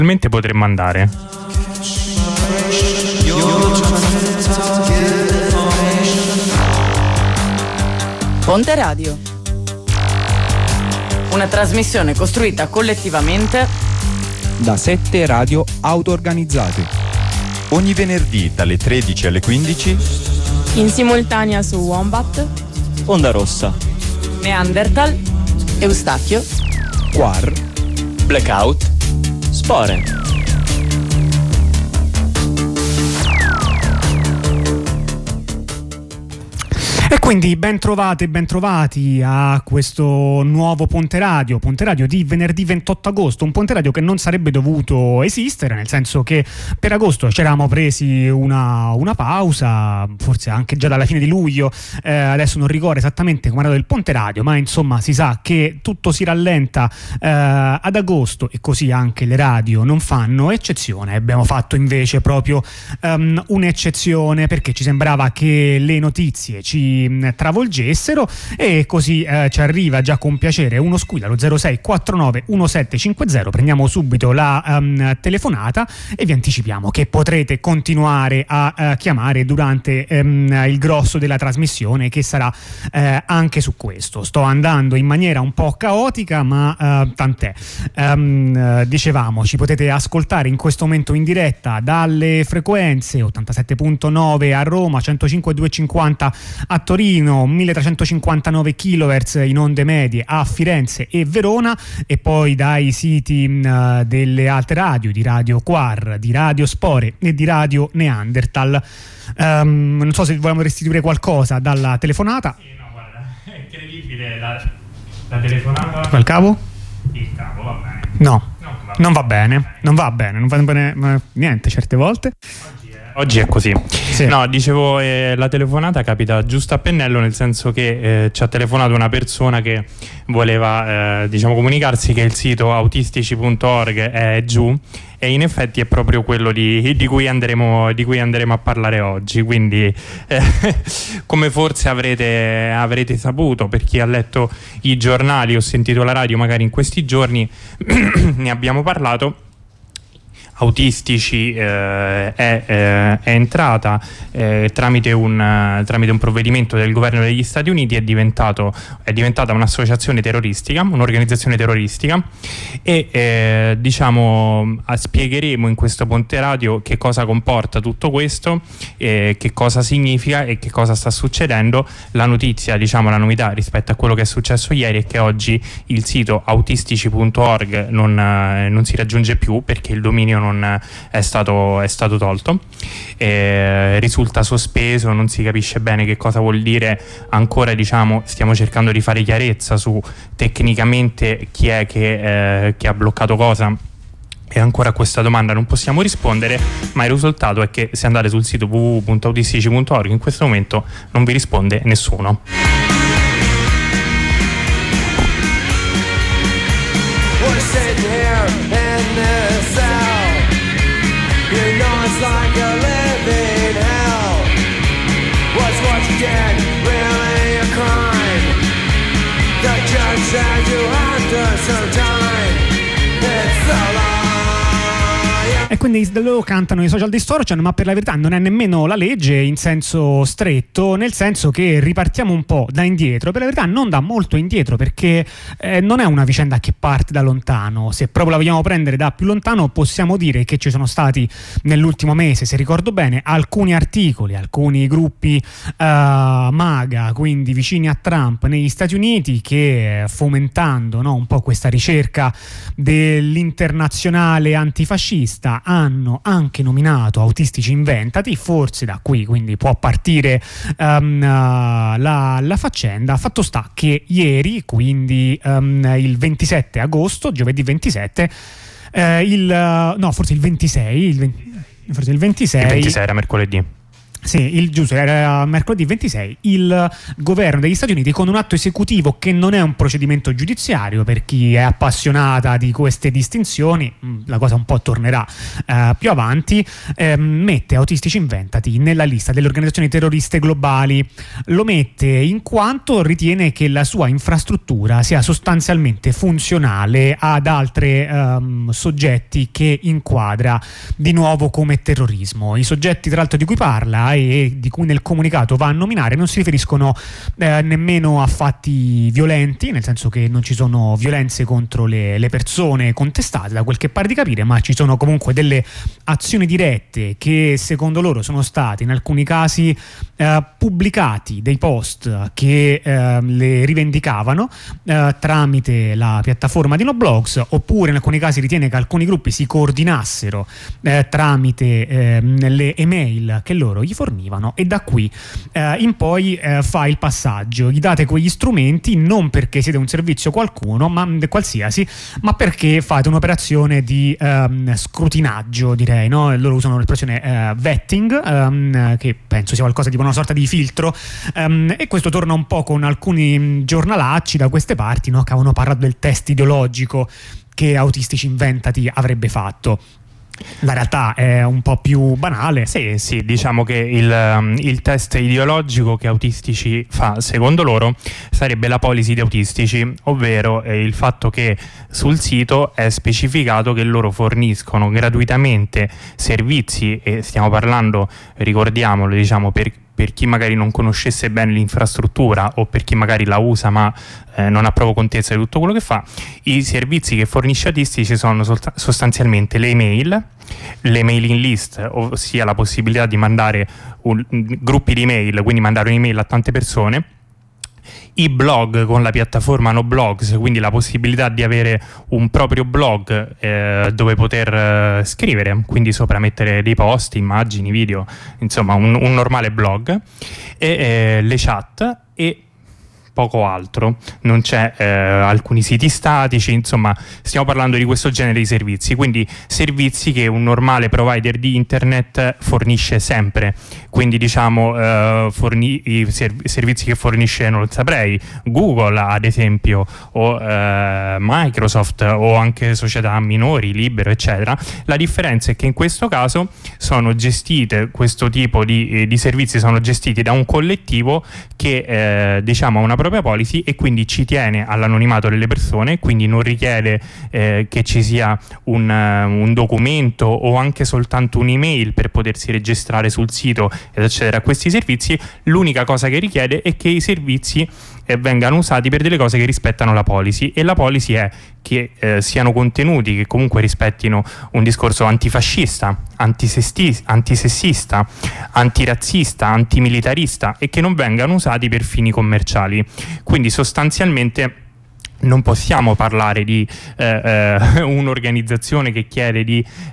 Probabilmente potremmo andare. Ponte Radio. Una trasmissione costruita collettivamente da 7 radio auto-organizzate. Ogni venerdì dalle 13 alle 15 in simultanea su Wombat, Onda Rossa, Neanderthal, Eustachio, Quar, Blackout, Spore. E quindi ben trovati a questo nuovo Ponte Radio di venerdì 28 agosto, un Ponte Radio che non sarebbe dovuto esistere, nel senso che per agosto ci eravamo presi una pausa, forse anche già dalla fine di luglio, adesso non ricordo esattamente come era del Ponte Radio, ma insomma si sa che tutto si rallenta ad agosto e così anche le radio non fanno eccezione. Abbiamo fatto invece proprio un'eccezione perché ci sembrava che le notizie ci travolgessero e così ci arriva già con piacere uno squillo allo 0649 1750. Prendiamo subito la telefonata e vi anticipiamo che potrete continuare a chiamare durante il grosso della trasmissione, che sarà anche su questo. Sto andando in maniera un po' caotica, ma tant'è. Dicevamo, ci potete ascoltare in questo momento in diretta dalle frequenze 87.9 a Roma, 105.250 a Torino, 1359 kHz in onde medie a Firenze e Verona, e poi dai siti delle altre radio, di Radio Quar, di Radio Spore e di Radio Neanderthal. Non so se vogliamo restituire qualcosa dalla telefonata. Sì, no, guarda, è incredibile la telefonata. Qual cavo? Il cavo, va bene. No, non va bene, niente certe volte. Oggi è così. Sì. No, dicevo, la telefonata capita giusto a pennello, nel senso che ci ha telefonato una persona che voleva comunicarsi che il sito autistici.org è giù, e in effetti è proprio quello di cui andremo a parlare oggi. Quindi come forse avrete saputo, per chi ha letto i giornali o sentito la radio magari in questi giorni, ne abbiamo parlato. Autistici è entrata tramite un provvedimento del governo degli Stati Uniti, è diventata un'associazione terroristica, un'organizzazione terroristica, e spiegheremo in questo Ponte Radio che cosa comporta tutto questo, che cosa significa e che cosa sta succedendo. La notizia, la novità rispetto a quello che è successo ieri, è che oggi il sito autistici.org non si raggiunge più, perché il dominio non è stato tolto, risulta sospeso, non si capisce bene che cosa vuol dire ancora. Stiamo cercando di fare chiarezza su tecnicamente chi è che ha bloccato cosa, e ancora a questa domanda non possiamo rispondere, ma il risultato è che se andate sul sito www.autistici.org in questo momento non vi risponde nessuno. Like a living hell. Was what you did really a crime? The judge said you have to serve time. It's the law. E quindi lo cantano i Social Distortion, ma per la verità non è nemmeno la legge in senso stretto, nel senso che ripartiamo un po' da indietro, per la verità non da molto indietro, perché non è una vicenda che parte da lontano. Se proprio la vogliamo prendere da più lontano, possiamo dire che ci sono stati nell'ultimo mese, se ricordo bene, alcuni articoli, alcuni gruppi MAGA, quindi vicini a Trump negli Stati Uniti, che fomentando un po' questa ricerca dell'internazionale antifascista hanno anche nominato Autistici Inventati. Forse da qui quindi può partire la faccenda. Fatto sta che ieri, quindi il 27 agosto, giovedì 27, forse il 26 era mercoledì. Sì, giusto, era mercoledì 26, il governo degli Stati Uniti, con un atto esecutivo che non è un procedimento giudiziario, per chi è appassionata di queste distinzioni, la cosa un po' tornerà più avanti, mette Autistici Inventati nella lista delle organizzazioni terroriste globali. Lo mette in quanto ritiene che la sua infrastruttura sia sostanzialmente funzionale ad altri soggetti che inquadra di nuovo come terrorismo. I soggetti, tra l'altro, di cui parla e di cui nel comunicato va a nominare non si riferiscono nemmeno a fatti violenti, nel senso che non ci sono violenze contro le persone contestate, da quel che pare di capire, ma ci sono comunque delle azioni dirette che secondo loro sono state in alcuni casi pubblicati dei post che le rivendicavano tramite la piattaforma di Noblogs, oppure in alcuni casi ritiene che alcuni gruppi si coordinassero tramite le email che loro gli fornivano, e da qui in poi fa il passaggio: gli date quegli strumenti non perché siete un servizio qualsiasi, ma perché fate un'operazione di scrutinaggio, direi, no? Loro usano l'espressione vetting, che penso sia qualcosa tipo una sorta di filtro, e questo torna un po' con alcuni giornalacci da queste parti, no? Che avevano parlato del test ideologico che Autistici Inventati avrebbe fatto. La realtà è un po' più banale. Sì, diciamo che il test ideologico che Autistici fa, secondo loro, sarebbe la policy di Autistici, ovvero il fatto che sul sito è specificato che loro forniscono gratuitamente servizi, e stiamo parlando, ricordiamolo, diciamo, per chi magari non conoscesse bene l'infrastruttura o per chi magari la usa ma non ha proprio contezza di tutto quello che fa. I servizi che fornisce Autistici sono sostanzialmente le email, le mailing list, ossia la possibilità di mandare gruppi di email, quindi mandare un'email a tante persone, i blog con la piattaforma Noblogs, quindi la possibilità di avere un proprio blog dove poter scrivere, quindi sopra mettere dei post, immagini, video, insomma un normale blog, e le chat e poco altro. Non c'è alcuni siti statici, insomma stiamo parlando di questo genere di servizi, quindi servizi che un normale provider di internet fornisce sempre, quindi diciamo i servizi che fornisce, non lo saprei, Google ad esempio, o Microsoft, o anche società minori, Libero, eccetera. La differenza è che in questo caso sono gestite, questo tipo di servizi sono gestiti da un collettivo che diciamo ha una propria policy e quindi ci tiene all'anonimato delle persone, quindi non richiede che ci sia un documento o anche soltanto un'email per potersi registrare sul sito ed accedere a questi servizi. L'unica cosa che richiede è che i servizi vengano usati per delle cose che rispettano la policy, e la policy è che siano contenuti che comunque rispettino un discorso antifascista, antisessista, antirazzista, antimilitarista, e che non vengano usati per fini commerciali. Quindi sostanzialmente non possiamo parlare di un'organizzazione che chiede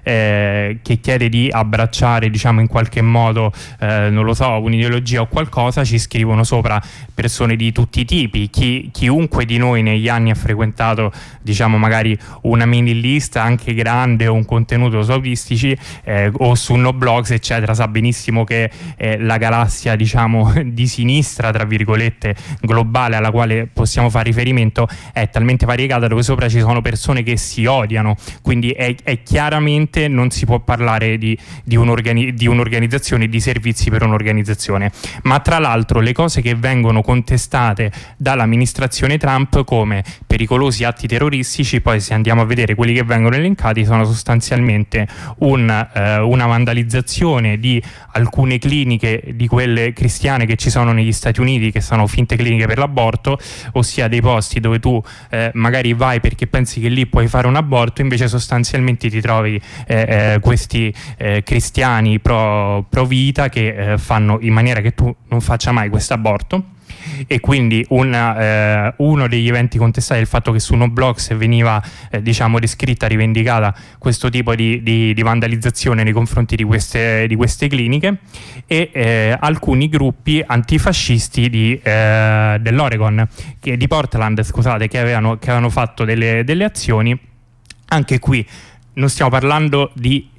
di abbracciare, diciamo, in qualche modo non lo so, un'ideologia o qualcosa. Ci scrivono sopra persone di tutti i tipi, chiunque di noi negli anni ha frequentato, diciamo, magari una mini list anche grande o un contenuto su Autistici o su Noblogs eccetera, sa benissimo che la galassia, diciamo, di sinistra, tra virgolette, globale, alla quale possiamo fare riferimento è talmente variegata, dove sopra ci sono persone che si odiano, quindi è chiaramente non si può parlare di un'organizzazione, di servizi per un'organizzazione. Ma tra l'altro le cose che vengono contestate dall'amministrazione Trump come pericolosi atti terroristici, poi se andiamo a vedere quelli che vengono elencati, sono sostanzialmente una vandalizzazione di alcune cliniche, di quelle cristiane che ci sono negli Stati Uniti, che sono finte cliniche per l'aborto, ossia dei posti dove tu magari vai perché pensi che lì puoi fare un aborto, invece sostanzialmente ti trovi questi cristiani pro vita che fanno in maniera che tu non faccia mai questo aborto. E quindi uno degli eventi contestati è il fatto che su Noblogs veniva diciamo rivendicata questo tipo di vandalizzazione nei confronti di queste cliniche, e alcuni gruppi antifascisti dell'Oregon, di Portland, scusate, che avevano fatto delle azioni. Anche qui non stiamo parlando di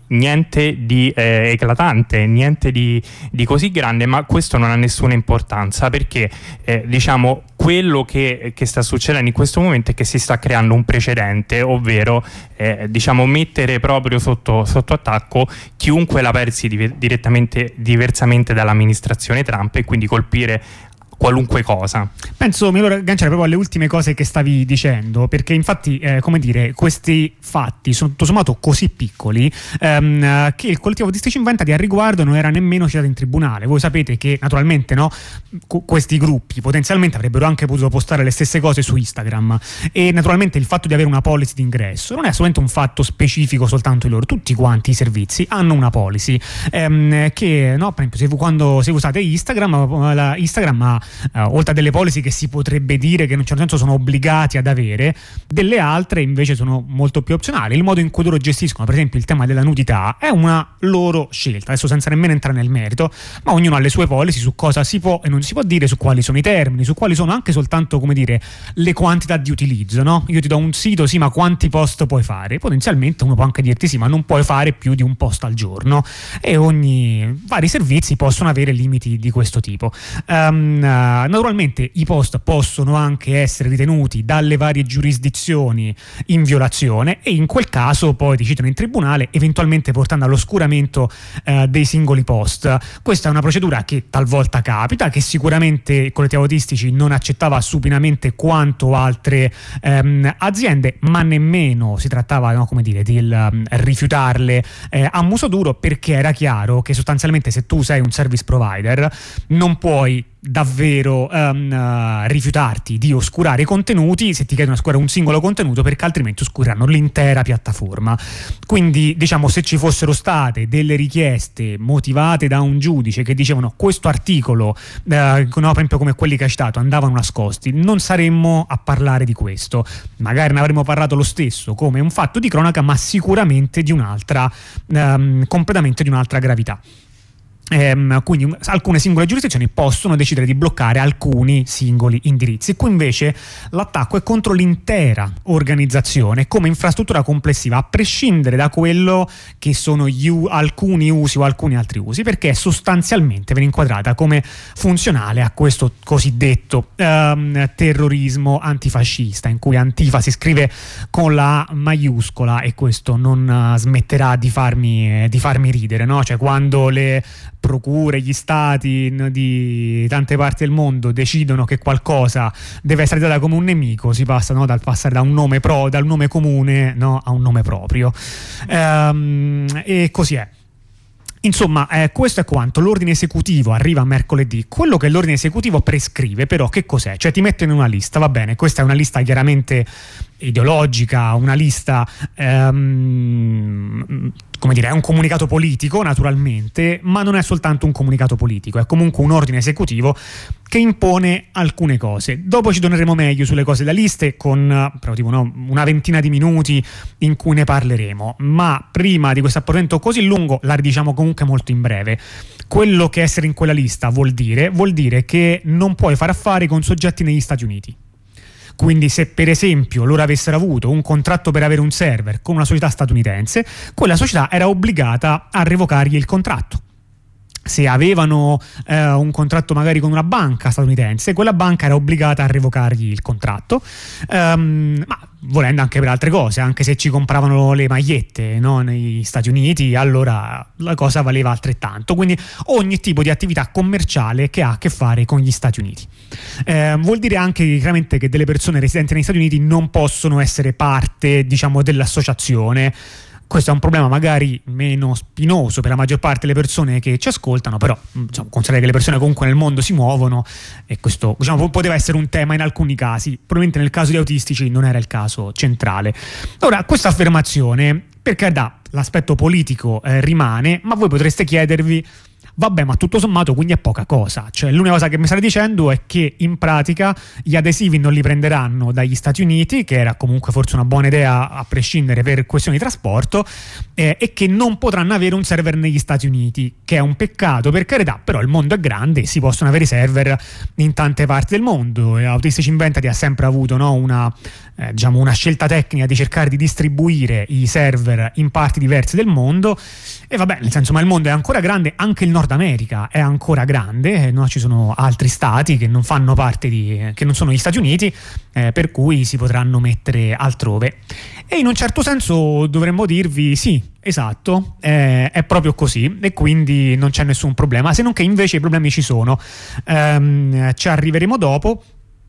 niente di eclatante, niente di così grande, ma questo non ha nessuna importanza, perché diciamo quello che sta succedendo in questo momento è che si sta creando un precedente, ovvero diciamo mettere proprio sotto attacco chiunque la pensi direttamente diversamente dall'amministrazione Trump, e quindi colpire qualunque cosa. Penso mi voglio agganciare proprio alle ultime cose che stavi dicendo, perché infatti come dire, questi fatti sono tutto sommato così piccoli che il collettivo autistici inventati a riguardo non era nemmeno citato in tribunale. Voi sapete che naturalmente questi gruppi potenzialmente avrebbero anche potuto postare le stesse cose su Instagram, e naturalmente il fatto di avere una policy di ingresso non è assolutamente un fatto specifico soltanto di loro. Tutti quanti i servizi hanno una policy che per esempio se usate Instagram ha oltre a delle policy che si potrebbe dire che in un certo senso sono obbligati ad avere, delle altre invece sono molto più opzionali. Il modo in cui loro gestiscono per esempio il tema della nudità è una loro scelta, adesso senza nemmeno entrare nel merito, ma ognuno ha le sue policy su cosa si può e non si può dire, su quali sono i termini, su quali sono anche soltanto, come dire, le quantità di utilizzo, no? Io ti do un sito, sì, ma quanti post puoi fare? Potenzialmente uno può anche dirti sì, ma non puoi fare più di un post al giorno, e vari servizi possono avere limiti di questo tipo. Naturalmente i post possono anche essere ritenuti dalle varie giurisdizioni in violazione, e in quel caso poi decidono in tribunale, eventualmente portando all'oscuramento dei singoli post. Questa è una procedura che talvolta capita, che sicuramente il collettivo autistici non accettava supinamente quanto altre aziende, ma nemmeno si trattava di rifiutarle a muso duro, perché era chiaro che sostanzialmente se tu sei un service provider non puoi davvero rifiutarti di oscurare i contenuti se ti chiedono di oscurare un singolo contenuto, perché altrimenti oscureranno l'intera piattaforma. Quindi diciamo, se ci fossero state delle richieste motivate da un giudice che dicevano questo articolo per esempio come quelli che hai citato andavano nascosti, non saremmo a parlare di questo, magari ne avremmo parlato lo stesso come un fatto di cronaca, ma sicuramente di un'altra completamente di un'altra gravità. Quindi alcune singole giurisdizioni possono decidere di bloccare alcuni singoli indirizzi. Qui invece l'attacco è contro l'intera organizzazione come infrastruttura complessiva, a prescindere da quello che sono alcuni usi o alcuni altri usi, perché sostanzialmente viene inquadrata come funzionale a questo cosiddetto terrorismo antifascista, in cui Antifa si scrive con la A maiuscola, e questo non smetterà di farmi ridere, no? Cioè, quando le procure, gli stati di tante parti del mondo decidono che qualcosa deve essere data come un nemico, si passa dal passare da un nome dal nome comune a un nome proprio, e così è. Insomma, questo è quanto. L'ordine esecutivo arriva mercoledì. Quello che l'ordine esecutivo prescrive però che cos'è? Cioè ti mette in una lista, va bene, questa è una lista chiaramente ideologica, una lista è un comunicato politico naturalmente, ma non è soltanto un comunicato politico, è comunque un ordine esecutivo che impone alcune cose. Dopo ci torneremo meglio sulle cose da liste con una ventina di minuti in cui ne parleremo, ma prima di questo appuntamento così lungo la ridiciamo comunque molto in breve. Quello che essere in quella lista vuol dire che non puoi fare affari con soggetti negli Stati Uniti. Quindi se per esempio loro avessero avuto un contratto per avere un server con una società statunitense, quella società era obbligata a revocargli il contratto. Se avevano un contratto magari con una banca statunitense, quella banca era obbligata a revocargli il contratto, ma volendo anche per altre cose, anche se ci compravano le magliette negli Stati Uniti, allora la cosa valeva altrettanto. Quindi ogni tipo di attività commerciale che ha a che fare con gli Stati Uniti. Vuol dire anche chiaramente che delle persone residenti negli Stati Uniti non possono essere parte dell'associazione. Questo è un problema magari meno spinoso per la maggior parte delle persone che ci ascoltano, però considerare che le persone comunque nel mondo si muovono, e questo poteva essere un tema in alcuni casi. Probabilmente nel caso di autistici non era il caso centrale. Ora, questa affermazione, perché l'aspetto politico rimane, ma voi potreste chiedervi: Vabbè, ma tutto sommato quindi è poca cosa. Cioè, l'unica cosa che mi state dicendo è che in pratica gli adesivi non li prenderanno dagli Stati Uniti, che era comunque forse una buona idea a prescindere per questioni di trasporto, e che non potranno avere un server negli Stati Uniti, che è un peccato, per carità, però il mondo è grande e si possono avere server in tante parti del mondo. E Autistici Inventati ha sempre avuto, no, una scelta tecnica di cercare di distribuire i server in parti diverse del mondo, e vabbè, nel senso, ma il mondo è ancora grande, anche il Nord America è ancora grande, no? Ci sono altri stati che non fanno parte che non sono gli Stati Uniti, per cui si potranno mettere altrove, e in un certo senso dovremmo dirvi sì, esatto, è proprio così, e quindi non c'è nessun problema, se non che invece i problemi ci sono. Ci arriveremo dopo.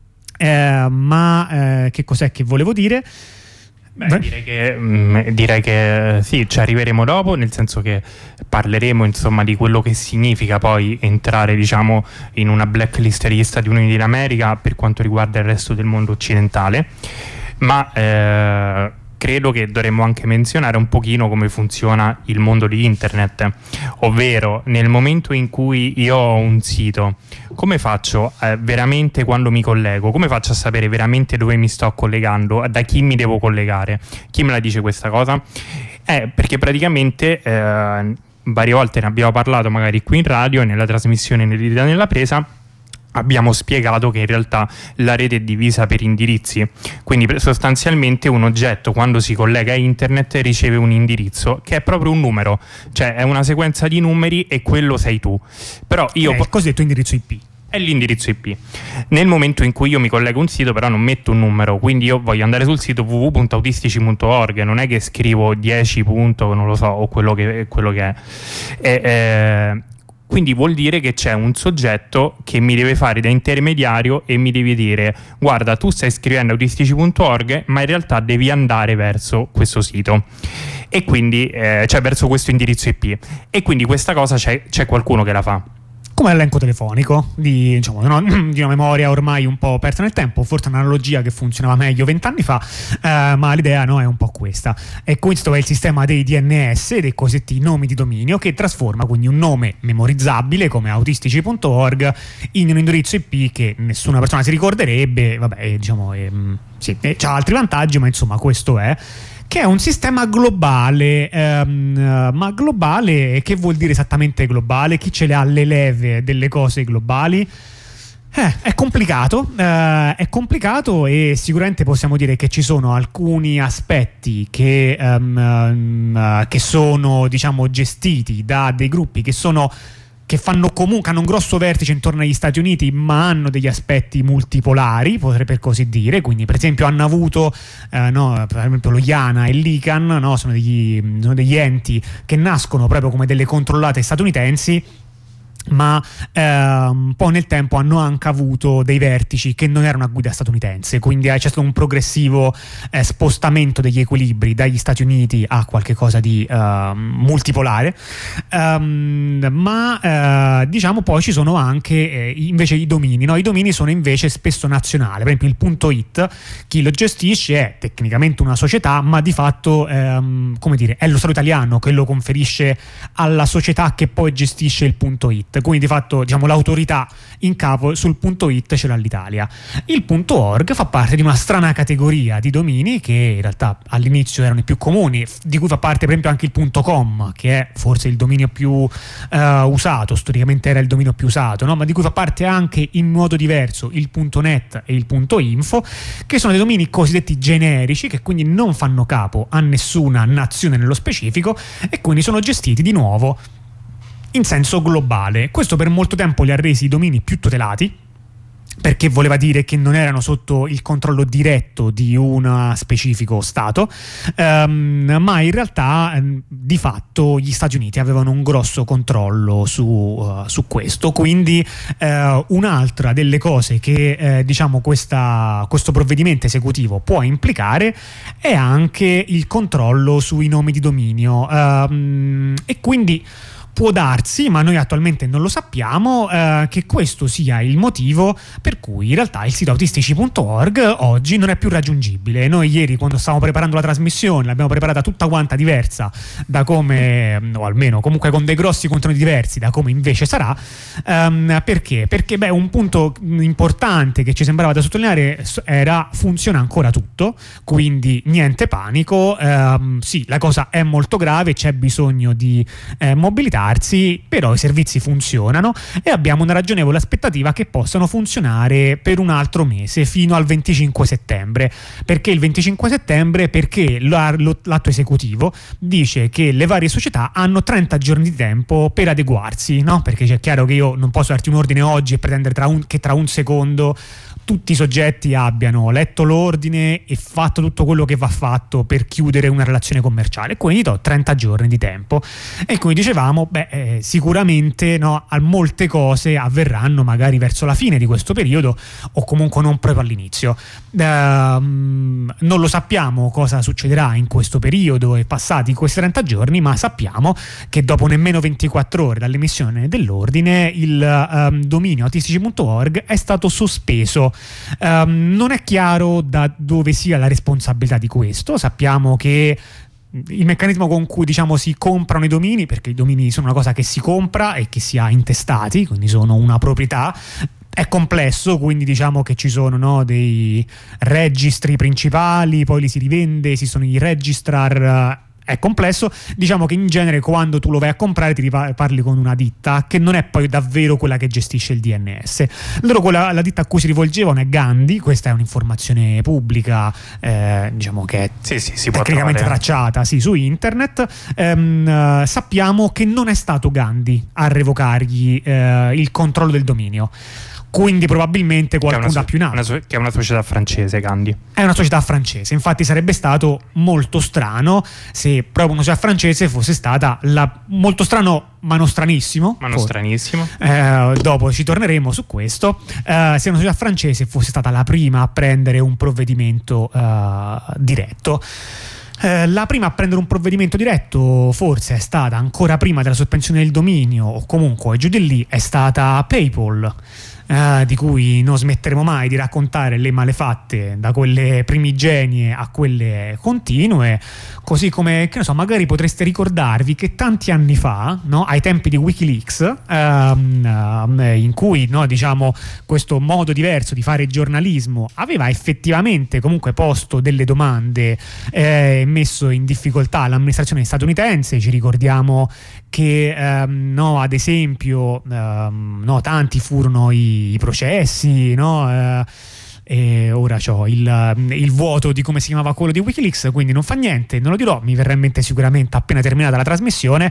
Ma che cos'è che volevo dire? Direi che sì, ci arriveremo dopo, nel senso che parleremo insomma di quello che significa poi entrare, diciamo, in una blacklist degli Stati Uniti d'America per quanto riguarda il resto del mondo occidentale, ma credo che dovremmo anche menzionare un pochino come funziona il mondo di internet, ovvero nel momento in cui io ho un sito, come faccio veramente quando mi collego, come faccio a sapere veramente dove mi sto collegando, da chi mi devo collegare? Chi me la dice questa cosa? Perché praticamente varie volte ne abbiamo parlato magari qui in radio e nella trasmissione Nell'idea nella presa, abbiamo spiegato che in realtà la rete è divisa per indirizzi, quindi sostanzialmente un oggetto quando si collega a internet riceve un indirizzo che è proprio un numero, cioè è una sequenza di numeri e quello sei tu. Però io il cosiddetto indirizzo IP. È l'indirizzo IP. Nel momento in cui io mi collego a un sito, però non metto un numero, quindi io voglio andare sul sito www.autistici.org, non è che scrivo 10 non lo so, o quello che è. Quindi vuol dire che c'è un soggetto che mi deve fare da intermediario e mi deve dire: guarda, tu stai scrivendo autistici.org, ma in realtà devi andare verso questo sito, e quindi cioè verso questo indirizzo IP, e quindi questa cosa c'è qualcuno che la fa. Come l'elenco telefonico di una memoria ormai un po' persa nel tempo, forse un'analogia che funzionava meglio 20 anni fa, ma l'idea è un po' questa. E questo è il sistema dei DNS, dei cosiddetti nomi di dominio, che trasforma quindi un nome memorizzabile come autistici.org in un indirizzo IP che nessuna persona si ricorderebbe. Vabbè, sì, c'ha altri vantaggi, ma insomma questo è. Che è un sistema globale, ma globale che vuol dire esattamente globale? Chi ce le ha le leve delle cose globali? È complicato e sicuramente possiamo dire che ci sono alcuni aspetti che sono, diciamo, gestiti da dei gruppi che fanno comunque, hanno un grosso vertice intorno agli Stati Uniti, ma hanno degli aspetti multipolari, per così dire. Quindi per esempio hanno avuto per esempio lo IANA e l'ICANN, no? sono degli enti che nascono proprio come delle controllate statunitensi, ma poi nel tempo hanno anche avuto dei vertici che non erano a guida statunitense, quindi c'è stato un progressivo spostamento degli equilibri dagli Stati Uniti a qualche cosa di multipolare, ma diciamo poi ci sono anche invece i domini, no? I domini sono invece spesso nazionali. Per esempio il .it, chi lo gestisce è tecnicamente una società, ma di fatto come dire, è lo Stato italiano che lo conferisce alla società che poi gestisce il .it. Quindi di fatto, diciamo, l'autorità in capo sul .it ce l'ha l'Italia. Il .org fa parte di una strana categoria di domini che in realtà all'inizio erano i più comuni, di cui fa parte per esempio anche il .com, che è forse il dominio più usato, storicamente era il dominio più usato, no? Ma di cui fa parte anche in modo diverso il .net e il .info, che sono dei domini cosiddetti generici, che quindi non fanno capo a nessuna nazione nello specifico e quindi sono gestiti di nuovo in senso globale. Questo per molto tempo li ha resi i domini più tutelati, perché voleva dire che non erano sotto il controllo diretto di un specifico Stato, ma in realtà di fatto gli Stati Uniti avevano un grosso controllo su questo. Quindi un'altra delle cose che diciamo questo provvedimento esecutivo può implicare è anche il controllo sui nomi di dominio, e quindi Può darsi, ma noi attualmente non lo sappiamo, che questo sia il motivo per cui in realtà il sito autistici.org oggi non è più raggiungibile. Noi ieri, quando stavamo preparando la trasmissione, l'abbiamo preparata tutta quanta diversa da come, o almeno comunque con dei grossi contenuti diversi da come invece sarà. Perché? Perché un punto importante che ci sembrava da sottolineare era: funziona ancora tutto, quindi niente panico. Sì, la cosa è molto grave, c'è bisogno di mobilitarsi, però i servizi funzionano e abbiamo una ragionevole aspettativa che possano funzionare per un altro mese, fino al 25 settembre. Perché il 25 settembre? Perché l'atto esecutivo dice che le varie società hanno 30 giorni di tempo per adeguarsi, no? Perché c'è chiaro che io non posso darti un ordine oggi e pretendere che tra un secondo tutti i soggetti abbiano letto l'ordine e fatto tutto quello che va fatto per chiudere una relazione commerciale. Quindi do 30 giorni di tempo. E come dicevamo, sicuramente, no, molte cose avverranno magari verso la fine di questo periodo o comunque non proprio all'inizio. Non lo sappiamo cosa succederà in questo periodo e passati questi 30 giorni, ma sappiamo che dopo nemmeno 24 ore dall'emissione dell'ordine il dominio autistici.org è stato sospeso. Non è chiaro da dove sia la responsabilità di questo. Sappiamo che il meccanismo con cui, diciamo, si comprano i domini, perché i domini sono una cosa che si compra e che si ha intestati, quindi sono una proprietà, è complesso, quindi diciamo che ci sono, no, dei registri principali, poi li si rivende, ci sono i registrar. È complesso, diciamo che in genere quando tu lo vai a comprare ti parli con una ditta che non è poi davvero quella che gestisce il DNS. La ditta a cui si rivolgevano è Gandhi, questa è un'informazione pubblica, diciamo che è si può tecnicamente trovare tracciata su internet. Sappiamo che non è stato Gandhi a revocargli il controllo del dominio. Quindi probabilmente qualcuno da più in alto. Che è una società francese, Gandhi. È una società francese, infatti sarebbe stato molto strano se proprio una società francese fosse stata molto strano, ma non stranissimo. Dopo ci torneremo su questo. Se una società francese fosse stata la prima a prendere un provvedimento diretto. La prima a prendere un provvedimento diretto forse è stata, ancora prima della sospensione del dominio, o comunque giù di lì, è stata PayPal, di cui non smetteremo mai di raccontare le malefatte, da quelle primigenie a quelle continue. Così come, che ne so, magari potreste ricordarvi che tanti anni fa, no, ai tempi di Wikileaks, in cui, no, diciamo, questo modo diverso di fare giornalismo aveva effettivamente comunque posto delle domande, messo in difficoltà l'amministrazione statunitense. Ci ricordiamo che ad esempio tanti furono i processi, no? E ora c'ho il vuoto di come si chiamava quello di Wikileaks, quindi non fa niente, non lo dirò, mi verrà in mente sicuramente appena terminata la trasmissione.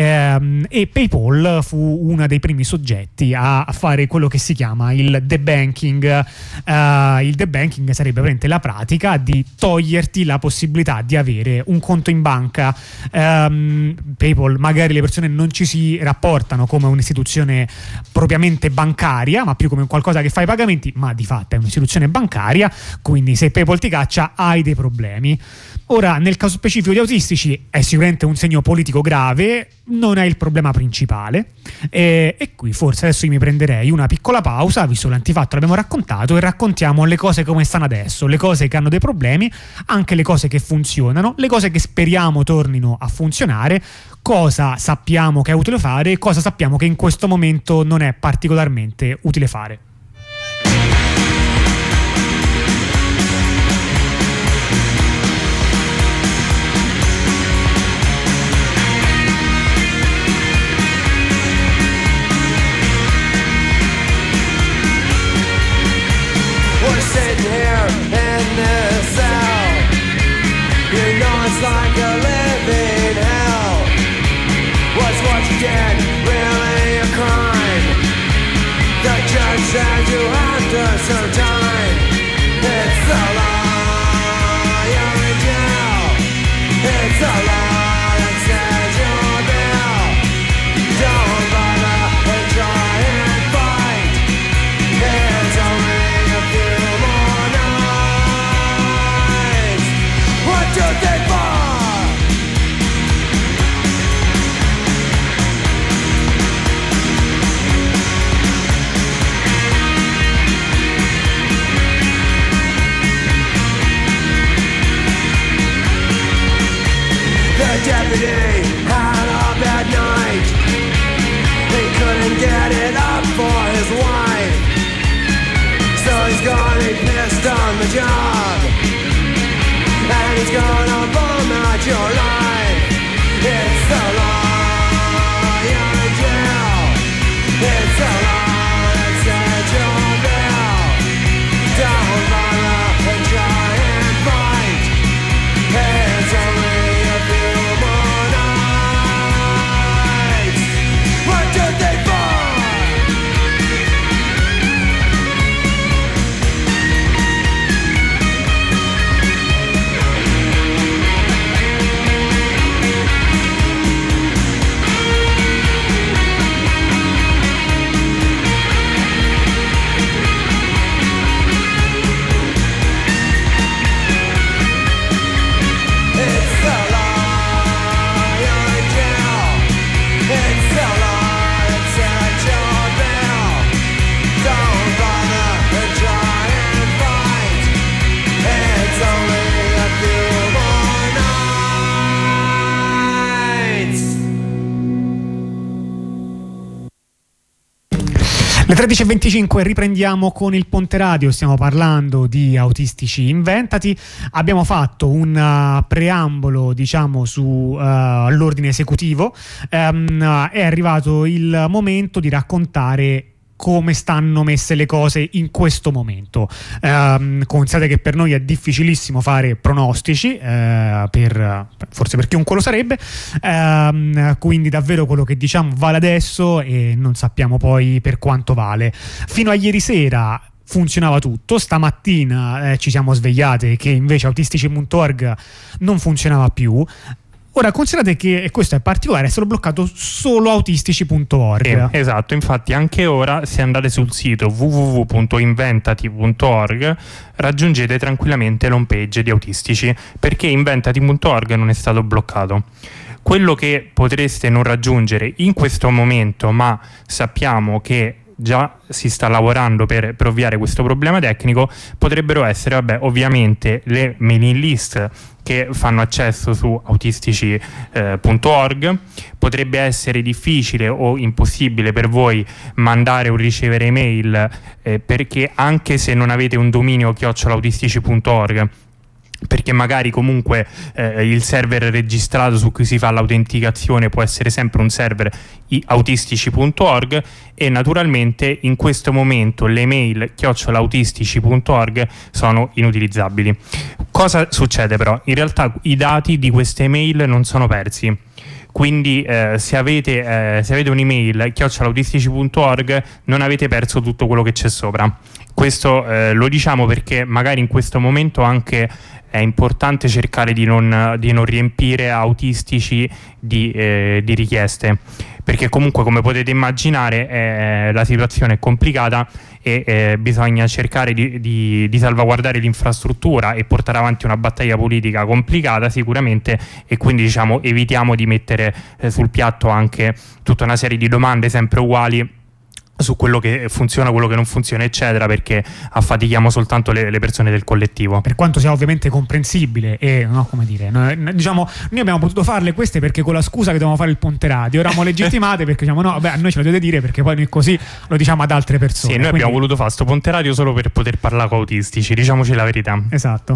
E PayPal fu uno dei primi soggetti a fare quello che si chiama il debanking. Il debanking sarebbe veramente la pratica di toglierti la possibilità di avere un conto in banca. PayPal, magari le persone non ci si rapportano come un'istituzione propriamente bancaria, ma più come qualcosa che fa i pagamenti, ma di fatto è un'istituzione bancaria, quindi se PayPal ti caccia hai dei problemi. Ora, nel caso specifico di autistici è sicuramente un segno politico grave, non è il problema principale, e qui forse adesso io mi prenderei una piccola pausa, visto l'antifatto l'abbiamo raccontato, e raccontiamo le cose come stanno adesso, le cose che hanno dei problemi, anche le cose che funzionano, le cose che speriamo tornino a funzionare, cosa sappiamo che è utile fare e cosa sappiamo che in questo momento non è particolarmente utile fare. Sitting here in this cell, you know it's like a living hell. Was what you did really a crime? The judge said Le 13.25 riprendiamo con il Ponte Radio, stiamo parlando di Autistici Inventati. Abbiamo fatto un preambolo, diciamo, sull'ordine esecutivo. È arrivato il momento di raccontare come stanno messe le cose in questo momento. Considerate che per noi è difficilissimo fare pronostici, forse per chiunque lo sarebbe, quindi davvero quello che diciamo vale adesso e non sappiamo poi per quanto vale. Fino a ieri sera funzionava tutto, stamattina ci siamo svegliate che invece autistici.org non funzionava più. Ora considerate che, e questo è particolare, è stato bloccato solo autistici.org. Esatto, infatti anche ora se andate sul sito www.inventati.org raggiungete tranquillamente l'home page di Autistici, perché inventati.org non è stato bloccato. Quello che potreste non raggiungere in questo momento, ma sappiamo che già si sta lavorando per ovviare questo problema tecnico, potrebbero essere ovviamente le mailing list che fanno accesso su autistici.org. Potrebbe essere difficile o impossibile per voi mandare o ricevere email, perché anche se non avete un dominio @autistici.org, perché magari comunque il server registrato su cui si fa l'autenticazione può essere sempre un server autistici.org, e naturalmente in questo momento le mail @autistici.org sono inutilizzabili. Cosa succede però? In realtà i dati di queste mail non sono persi. Quindi se avete un'email @autistici.org non avete perso tutto quello che c'è sopra. Questo lo diciamo perché magari in questo momento anche è importante cercare di non riempire Autistici di richieste, perché comunque, come potete immaginare, la situazione è complicata e bisogna cercare di salvaguardare l'infrastruttura e portare avanti una battaglia politica complicata sicuramente, e quindi diciamo evitiamo di mettere sul piatto anche tutta una serie di domande sempre uguali su quello che funziona, quello che non funziona, eccetera, perché affatichiamo soltanto le persone del collettivo. Per quanto sia ovviamente comprensibile e noi abbiamo potuto farle queste perché con la scusa che dovevamo fare il Ponte Radio eravamo legittimate, perché diciamo a noi ce lo dovete dire, perché poi noi così lo diciamo ad altre persone. Sì, noi abbiamo voluto fare sto Ponte Radio solo per poter parlare con Autistici, diciamoci la verità. Esatto.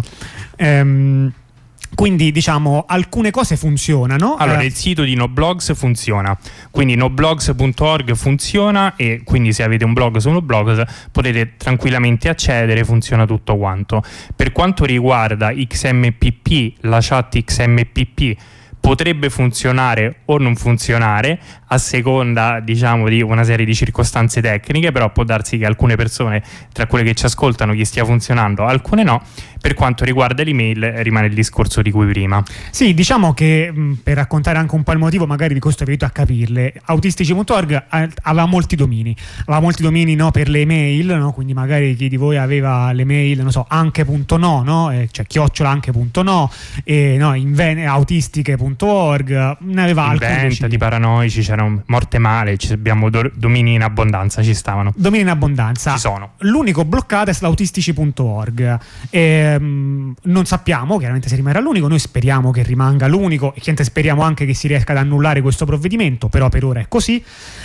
Quindi diciamo alcune cose funzionano. Allora, il sito di Noblogs funziona, quindi noblogs.org funziona, e quindi se avete un blog su Noblogs potete tranquillamente accedere, funziona tutto quanto. Per quanto riguarda XMPP, la chat XMPP potrebbe funzionare o non funzionare a seconda, diciamo, di una serie di circostanze tecniche, però può darsi che alcune persone tra quelle che ci ascoltano gli stia funzionando, alcune no. Per quanto riguarda l'email rimane il discorso di cui prima. Sì, diciamo che per raccontare anche un po' il motivo magari di questo aiuto a capirle, autistici.org aveva molti domini, per le email, no? Quindi magari chi di voi aveva le mail, non so, anche.no, no? Cioè @anche.no, autistiche.org, ne aveva alcuni. Inventati, paranoici, c'erano morte male, abbiamo domini in abbondanza, ci stavano. Domini in abbondanza. Ci sono. L'unico bloccato è stato autistici.org. Non sappiamo chiaramente se rimarrà l'unico, noi speriamo che rimanga l'unico e chiaramente speriamo anche che si riesca ad annullare questo provvedimento, però per ora è così,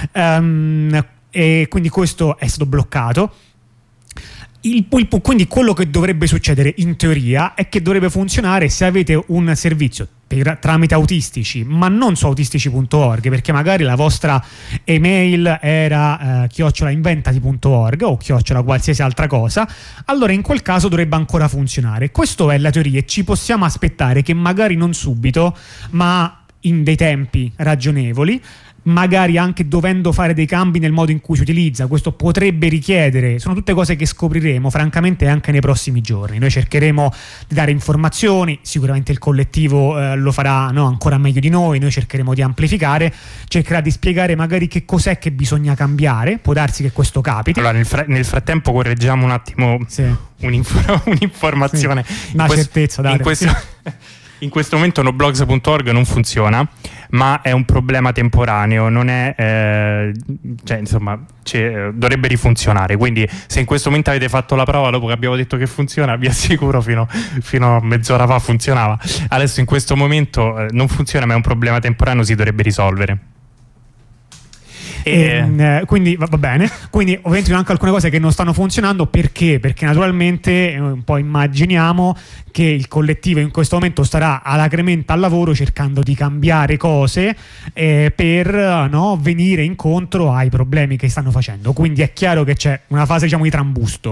e quindi questo è stato bloccato. Quindi quello che dovrebbe succedere in teoria è che dovrebbe funzionare se avete un servizio tramite Autistici, ma non su autistici.org, perché magari la vostra email era @inventati.org o qualsiasi altra cosa. Allora in quel caso dovrebbe ancora funzionare. Questa è la teoria e ci possiamo aspettare che magari non subito, ma in dei tempi ragionevoli, magari anche dovendo fare dei cambi nel modo in cui si utilizza. Questo potrebbe richiedere, sono tutte cose che scopriremo francamente anche nei prossimi giorni. Noi cercheremo di dare informazioni, sicuramente il collettivo lo farà ancora meglio di noi cercheremo di amplificare, cercherà di spiegare magari che cos'è che bisogna cambiare, può darsi che questo capiti. Allora nel frattempo correggiamo un attimo un'informazione. Sì. Una certezza, dai. In questo momento noblogs.org non funziona, ma è un problema temporaneo, non è dovrebbe rifunzionare. Quindi se in questo momento avete fatto la prova dopo che abbiamo detto che funziona, vi assicuro fino a mezz'ora fa funzionava. Adesso in questo momento non funziona, ma è un problema temporaneo, si dovrebbe risolvere. Quindi va bene. Quindi ovviamente ci sono anche alcune cose che non stanno funzionando. Perché naturalmente un po' immaginiamo che il collettivo in questo momento starà alacremente al lavoro cercando di cambiare cose per venire incontro ai problemi che stanno facendo. Quindi è chiaro che c'è una fase, diciamo, di trambusto.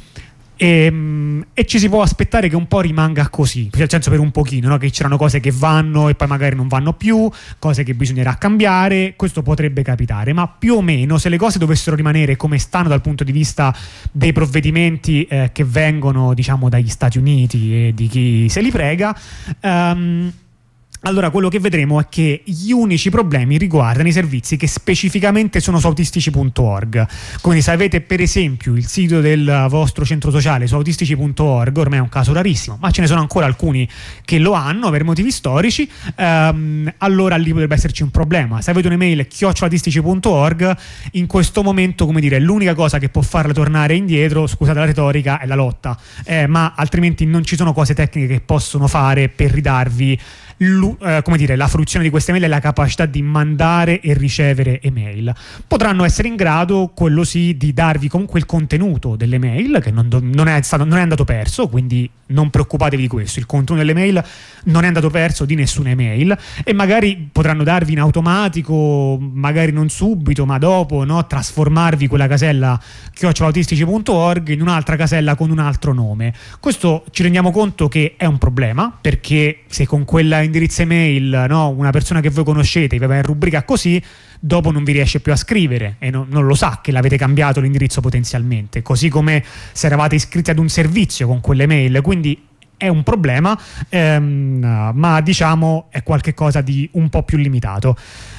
E ci si può aspettare che un po' rimanga così, nel senso, per un pochino, no? Che c'erano cose che vanno e poi magari non vanno più, cose che bisognerà cambiare. Questo potrebbe capitare, ma più o meno, se le cose dovessero rimanere come stanno dal punto di vista dei provvedimenti che vengono, diciamo, dagli Stati Uniti e di chi se li prega, allora quello che vedremo è che gli unici problemi riguardano i servizi che specificamente sono su autistici.org. Quindi se avete per esempio il sito del vostro centro sociale su autistici.org, ormai è un caso rarissimo, ma ce ne sono ancora alcuni che lo hanno per motivi storici, allora lì potrebbe esserci un problema. Se avete un'email @autistici.org, in questo momento, come dire, l'unica cosa che può farla tornare indietro, scusate la retorica, è la lotta, ma altrimenti non ci sono cose tecniche che possono fare per ridarvi come dire, la fruizione di queste mail e la capacità di mandare e ricevere email. Potranno essere in grado, quello sì, di darvi comunque il contenuto delle mail, che non è andato perso, quindi non preoccupatevi di questo. Il contenuto delle mail non è andato perso di nessuna email, e magari potranno darvi in automatico, magari non subito ma dopo, trasformarvi quella casella @autistici.org in un'altra casella con un altro nome. Questo ci rendiamo conto che è un problema, perché se con quella indirizzo email una persona che voi conoscete vi va in rubrica così, dopo non vi riesce più a scrivere e non lo sa che l'avete cambiato l'indirizzo potenzialmente, così come se eravate iscritti ad un servizio con quelle mail. Quindi è un problema, ma diciamo è qualcosa di un po' più limitato.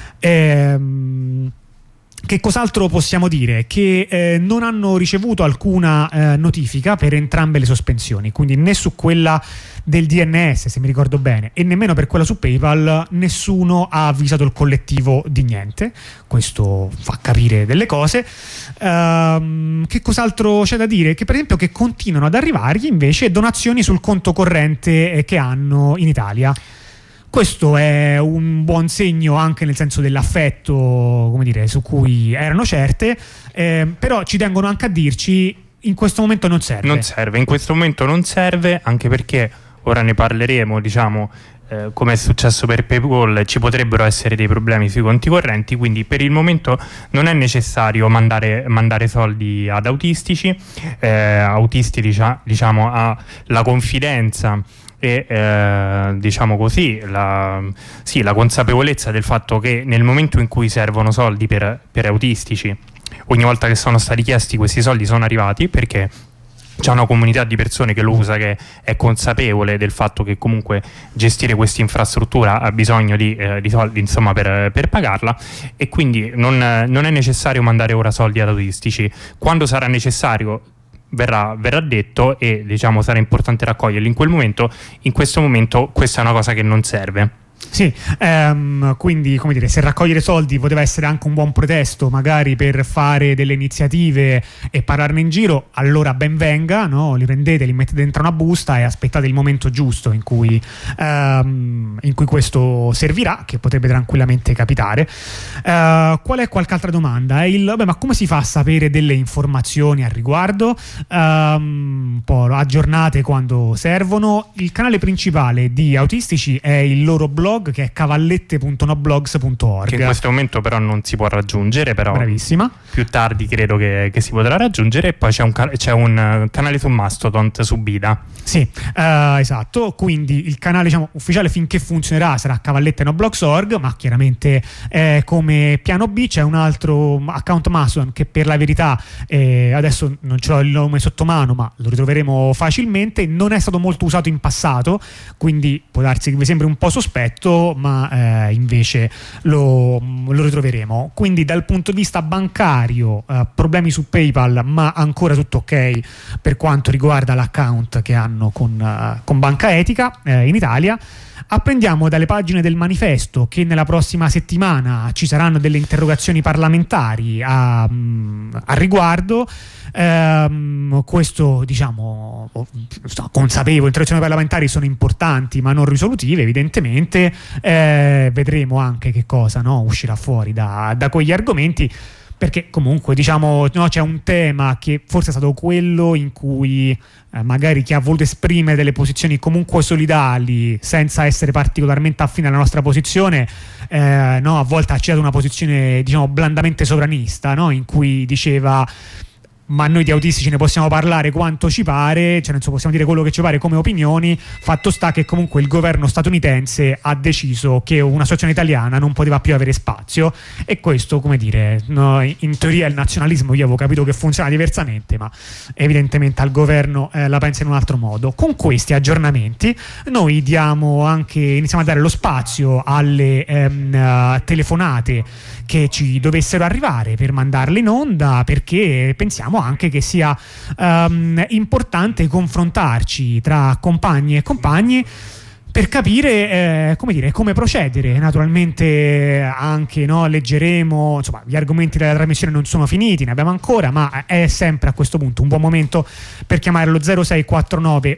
Che cos'altro possiamo dire? Che non hanno ricevuto alcuna notifica per entrambe le sospensioni, quindi né su quella del DNS, se mi ricordo bene, e nemmeno per quella su PayPal nessuno ha avvisato il collettivo di niente. Questo fa capire delle cose. Che cos'altro c'è da dire? Che per esempio che continuano ad arrivargli invece donazioni sul conto corrente che hanno in Italia. Questo è un buon segno anche nel senso dell'affetto, come dire, su cui erano certe, però ci tengono anche a dirci in questo momento non serve. Non serve, in questo momento non serve, anche perché ora ne parleremo, diciamo, come è successo per PayPal, ci potrebbero essere dei problemi sui conti correnti, quindi per il momento non è necessario mandare soldi ad autistici. Autisti diciamo ha la confidenza e diciamo così la consapevolezza del fatto che nel momento in cui servono soldi per autistici, ogni volta che sono stati chiesti questi soldi sono arrivati, perché c'è una comunità di persone che lo usa, che è consapevole del fatto che comunque gestire questa infrastruttura ha bisogno di soldi, insomma, per pagarla, e quindi non è necessario mandare ora soldi ad autistici. Quando sarà necessario verrà detto, e diciamo sarà importante raccoglierli in quel momento. In questo momento questa è una cosa che non serve. Sì, quindi, come dire, se raccogliere soldi poteva essere anche un buon pretesto magari per fare delle iniziative e parlarne in giro, allora ben venga, li prendete, li mettete dentro una busta e aspettate il momento giusto in cui questo servirà, che potrebbe tranquillamente capitare. Qual è qualche altra domanda? Ma come si fa a sapere delle informazioni al riguardo? Un po' aggiornate quando servono. Il canale principale di Autistici è il loro blog, che è cavallette.noblogs.org, che in questo momento però non si può raggiungere, però bravissima, più tardi credo che si potrà raggiungere. E poi c'è un canale su Mastodon, su Bida. Sì, esatto. Quindi il canale, diciamo, ufficiale finché funzionerà sarà cavallette.noblogs.org, ma chiaramente come piano B c'è un altro account Mastodon che per la verità adesso non ce l'ho il nome sotto mano, ma lo ritroveremo facilmente. Non è stato molto usato in passato, quindi può darsi che vi sembri un po' sospetto, ma invece lo ritroveremo. Quindi dal punto di vista bancario problemi su PayPal, ma ancora tutto ok per quanto riguarda l'account che hanno con Banca Etica in Italia. Apprendiamo dalle pagine del manifesto che nella prossima settimana ci saranno delle interrogazioni parlamentari a riguardo. Questo, diciamo, consapevole, interrogazioni parlamentari sono importanti ma non risolutive, evidentemente. Vedremo anche che cosa, no, uscirà fuori da quegli argomenti, perché comunque, diciamo, no, c'è un tema che forse è stato quello in cui magari chi ha voluto esprimere delle posizioni comunque solidali senza essere particolarmente affine alla nostra posizione, no, a volte ha citato una posizione, diciamo, blandamente sovranista, no, in cui diceva: ma noi di autistici ne possiamo parlare quanto ci pare, cioè possiamo dire quello che ci pare come opinioni, fatto sta che comunque il governo statunitense ha deciso che un'associazione italiana non poteva più avere spazio, e questo, come dire, no, in teoria il nazionalismo io avevo capito che funziona diversamente, ma evidentemente al governo la pensa in un altro modo. Con questi aggiornamenti noi iniziamo a dare lo spazio alle telefonate che ci dovessero arrivare per mandarle in onda, perché pensiamo anche che sia importante confrontarci tra compagni e compagni per capire come procedere. Naturalmente anche, no, leggeremo, insomma, gli argomenti della trasmissione non sono finiti, ne abbiamo ancora, ma è sempre a questo punto un buon momento per chiamare lo 0649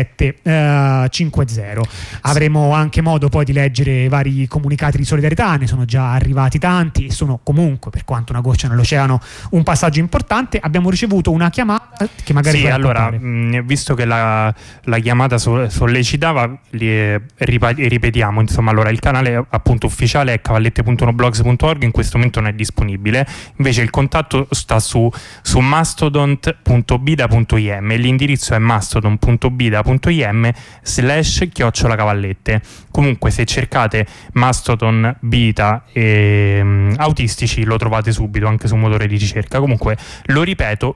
1750. Avremo anche modo poi di leggere vari comunicati di solidarietà, ne sono già arrivati tanti e sono comunque, per quanto una goccia nell'oceano, un passaggio importante. Abbiamo ricevuto una chiamata che magari visto che la chiamata sollecitava, ripetiamo, insomma, allora il canale appunto ufficiale è cavallette.noblogs.org, in questo momento non è disponibile, invece il contatto sta su mastodon.bida.im e l'indirizzo è mastodon.bida.im/cavallette. Comunque se cercate Mastodon Bida e autistici lo trovate subito anche su un motore di ricerca. Comunque lo ripeto,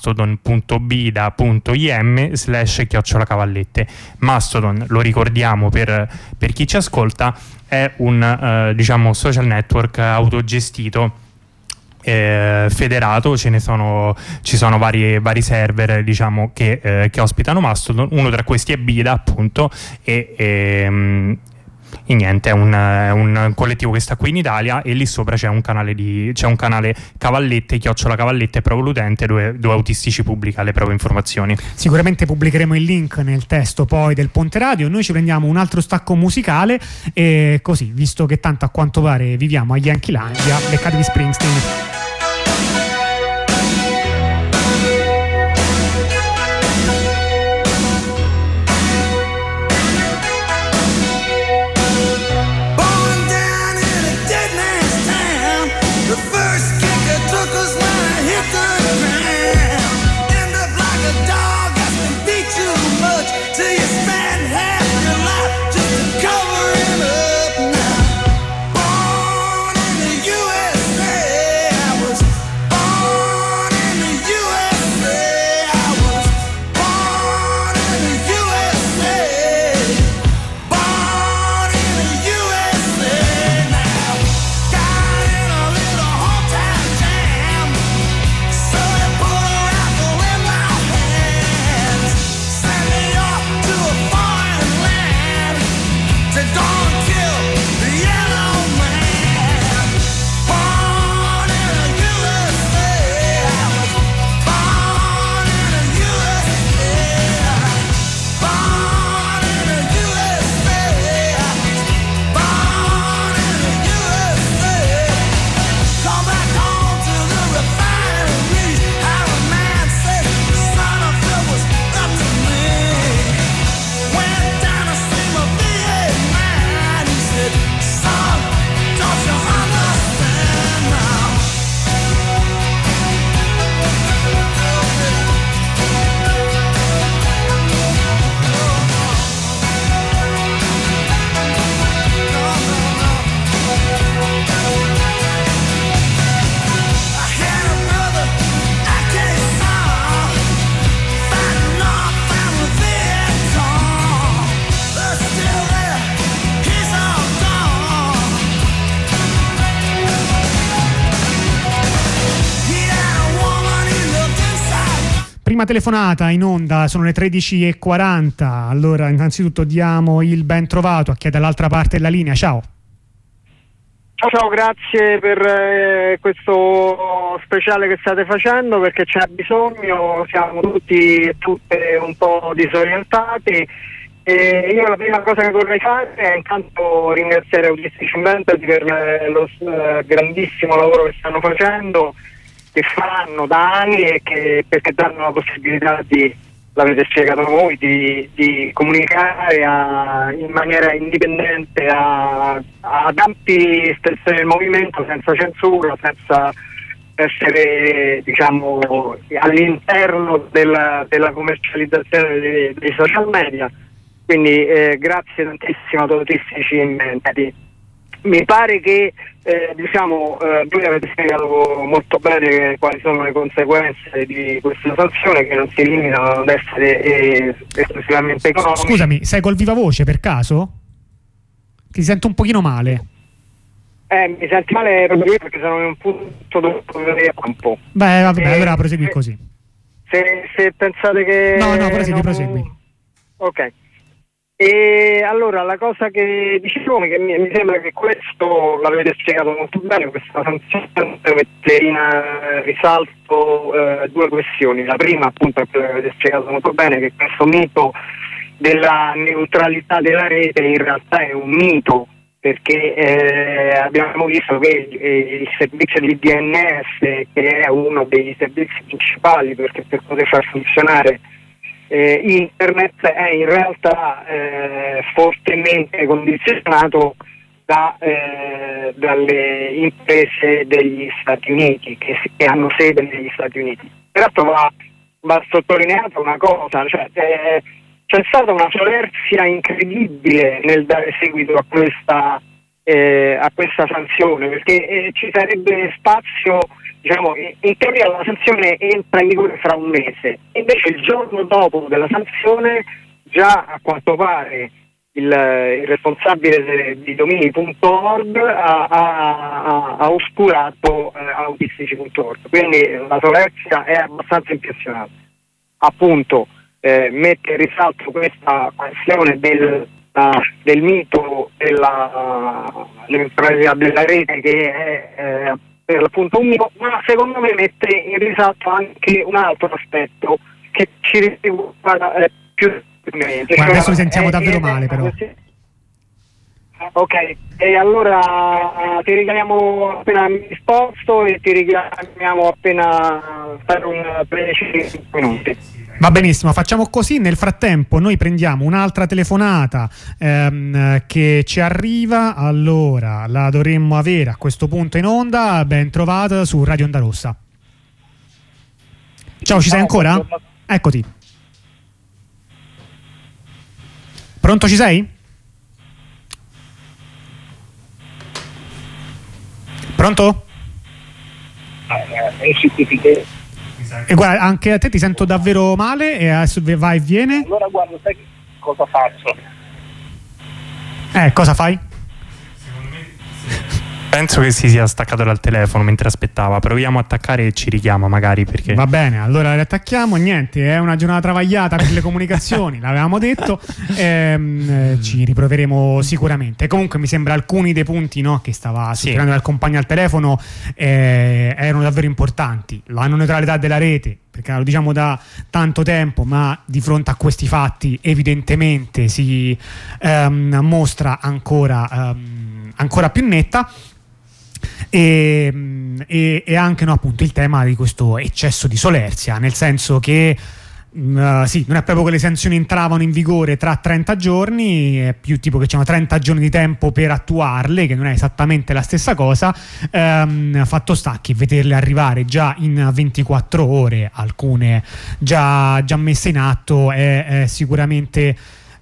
mastodon.bida.im/cavallette. Mastodon, lo ricordiamo per chi ci ascolta, è un diciamo social network autogestito, federato. Ci sono vari server, diciamo, che ospitano Mastodon. Uno tra questi è Bida, appunto, e niente, è un collettivo che sta qui in Italia, e lì sopra c'è un canale Cavallette, @Cavallette è proprio l'utente, dove autistici pubblica le proprie informazioni. Sicuramente pubblicheremo il link nel testo poi del Ponte Radio. Noi ci prendiamo un altro stacco musicale, e così, visto che tanto a quanto pare viviamo a Yankeelandia, beccatevi Springsteen. Born in the USA, prima telefonata in onda, sono le 13:40. Allora, innanzitutto diamo il ben trovato a chi è dall'altra parte della linea. Ciao. Ciao, grazie per questo speciale che state facendo, perché c'è bisogno, siamo tutti e tutte un po' disorientati. E io la prima cosa che vorrei fare è intanto ringraziare Autistici Invented per lo grandissimo lavoro che stanno facendo, che fanno da anni e perché danno la possibilità di, l'avete spiegato voi, di comunicare in maniera indipendente ad ampi espressioni del movimento, senza censura, senza essere, diciamo, all'interno della commercializzazione dei social media. Quindi grazie tantissimo ad Autistici Inventati. Mi pare che voi avete spiegato molto bene quali sono le conseguenze di questa sanzione, che non si limitano ad essere esclusivamente economiche. Scusami, sei col viva voce per caso? Ti sento un pochino male. Mi senti male proprio perché sono in un punto dove vedere campo. Beh, vabbè, allora prosegui così. Se pensate che... No, prosegui. Ok. E allora la cosa che dicevo, che mi sembra che questo l'avete spiegato molto bene, questa sanzione mette in risalto due questioni. La prima, appunto, è quella che avete spiegato molto bene, che questo mito della neutralità della rete in realtà è un mito, perché abbiamo visto che il servizio di DNS, che è uno dei servizi principali per poter far funzionare internet, è in realtà fortemente condizionato dalle imprese degli Stati Uniti, che hanno sede negli Stati Uniti. Peraltro va sottolineata una cosa, cioè c'è stata una solerzia incredibile nel dare seguito a questa sanzione, perché ci sarebbe spazio, diciamo, in teoria la sanzione entra in vigore fra un mese, invece il giorno dopo della sanzione già a quanto pare il responsabile di domini.org ha oscurato autistici.org, quindi la solerzia è abbastanza impressionante. Appunto mette in risalto questa questione del mito della neutralità della rete, che è per l'appunto un mito, ma secondo me mette in risalto anche un altro aspetto che ci riguarda più direttamente. Guarda, adesso mi sentiamo davvero male, però. Ok, e allora ti richiamiamo appena mi disposto e ti richiamiamo appena per un 15 minuti. Va benissimo, facciamo così. Nel frattempo noi prendiamo un'altra telefonata che ci arriva. Allora la dovremmo avere a questo punto in onda. Ben trovata su Radio Onda Rossa. Ciao, ci sei ancora? Eccoti. Pronto, ci sei? Pronto? E guarda, anche a te ti sento davvero male e adesso va e viene. Allora guarda, sai cosa faccio? Cosa fai? Penso che si sia staccato dal telefono mentre aspettava. Proviamo a attaccare e ci richiama magari, perché... Va bene, allora riattacchiamo. Niente, è una giornata travagliata per le comunicazioni, l'avevamo detto. Ci riproveremo sicuramente. Comunque mi sembra alcuni dei punti, no, che stava sottolineando dal compagno al telefono erano davvero importanti. La non neutralità della rete, perché lo diciamo da tanto tempo, ma di fronte a questi fatti evidentemente si mostra ancora più netta. E anche, no, appunto, il tema di questo eccesso di solerzia, nel senso che sì, non è proprio che le sanzioni entravano in vigore tra 30 giorni, è più tipo che c'erano 30 giorni di tempo per attuarle, che non è esattamente la stessa cosa. Fatto sta che vederle arrivare già in 24 ore, alcune già messe in atto, è sicuramente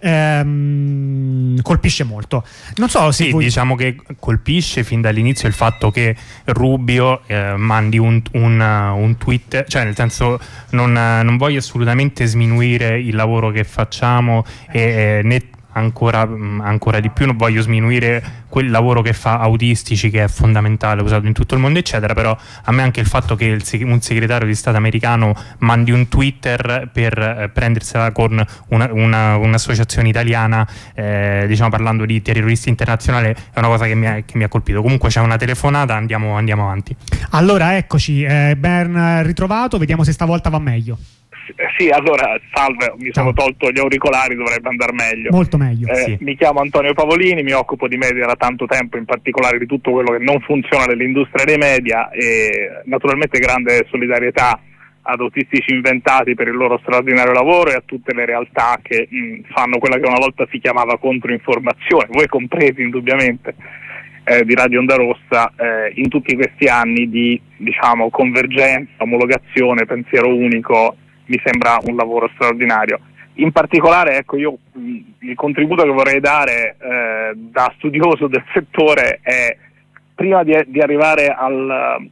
colpisce molto. Non so se diciamo che colpisce fin dall'inizio il fatto che Rubio mandi un tweet, cioè nel senso non voglio assolutamente sminuire il lavoro che facciamo né ancora di più. Non voglio sminuire quel lavoro che fa Autistici, che è fondamentale, usato in tutto il mondo eccetera, però a me anche il fatto che un segretario di Stato americano mandi un Twitter per prendersela con un'associazione italiana, diciamo parlando di terroristi internazionali, è una cosa che mi ha colpito. Comunque c'è una telefonata, andiamo avanti. Allora eccoci, ben ritrovato, vediamo se stavolta va meglio. Sì, allora, salve, mi sono tolto gli auricolari, dovrebbe andare meglio. Molto meglio. Sì. Mi chiamo Antonio Pavolini, mi occupo di media da tanto tempo, in particolare di tutto quello che non funziona nell'industria dei media, e naturalmente grande solidarietà ad Autistici Inventati per il loro straordinario lavoro e a tutte le realtà che fanno quella che una volta si chiamava controinformazione, voi compresi indubbiamente, di Radio Onda Rossa, in tutti questi anni di, diciamo, convergenza, omologazione, pensiero unico. Mi sembra un lavoro straordinario. In particolare, ecco, io il contributo che vorrei dare da studioso del settore è, prima di arrivare al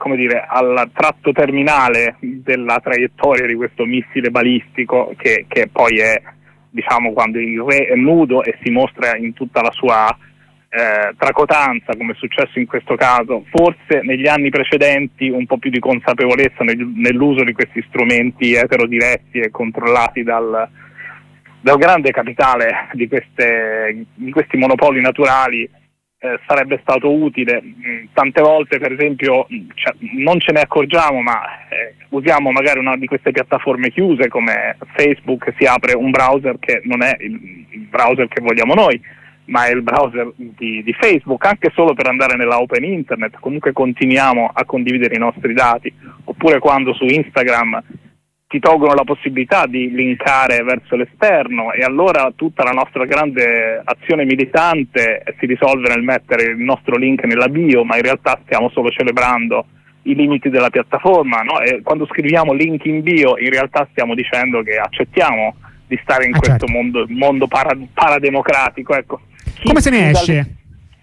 tratto terminale della traiettoria di questo missile balistico, che poi è, diciamo, quando il re è nudo e si mostra in tutta la sua tracotanza, come è successo in questo caso, forse negli anni precedenti un po' più di consapevolezza nell'uso di questi strumenti eterodiretti e controllati dal grande capitale di questi monopoli naturali sarebbe stato utile. Tante volte, per esempio, non ce ne accorgiamo, ma usiamo magari una di queste piattaforme chiuse come Facebook, si apre un browser che non è il browser che vogliamo noi, ma è il browser di Facebook, anche solo per andare nella open internet. Comunque continuiamo a condividere i nostri dati. Oppure quando su Instagram ti tolgono la possibilità di linkare verso l'esterno, e allora tutta la nostra grande azione militante si risolve nel mettere il nostro link nella bio, ma in realtà stiamo solo celebrando i limiti della piattaforma, no? E quando scriviamo link in bio in realtà stiamo dicendo che accettiamo di stare in questo mondo parademocratico, ecco. Come se ne esce?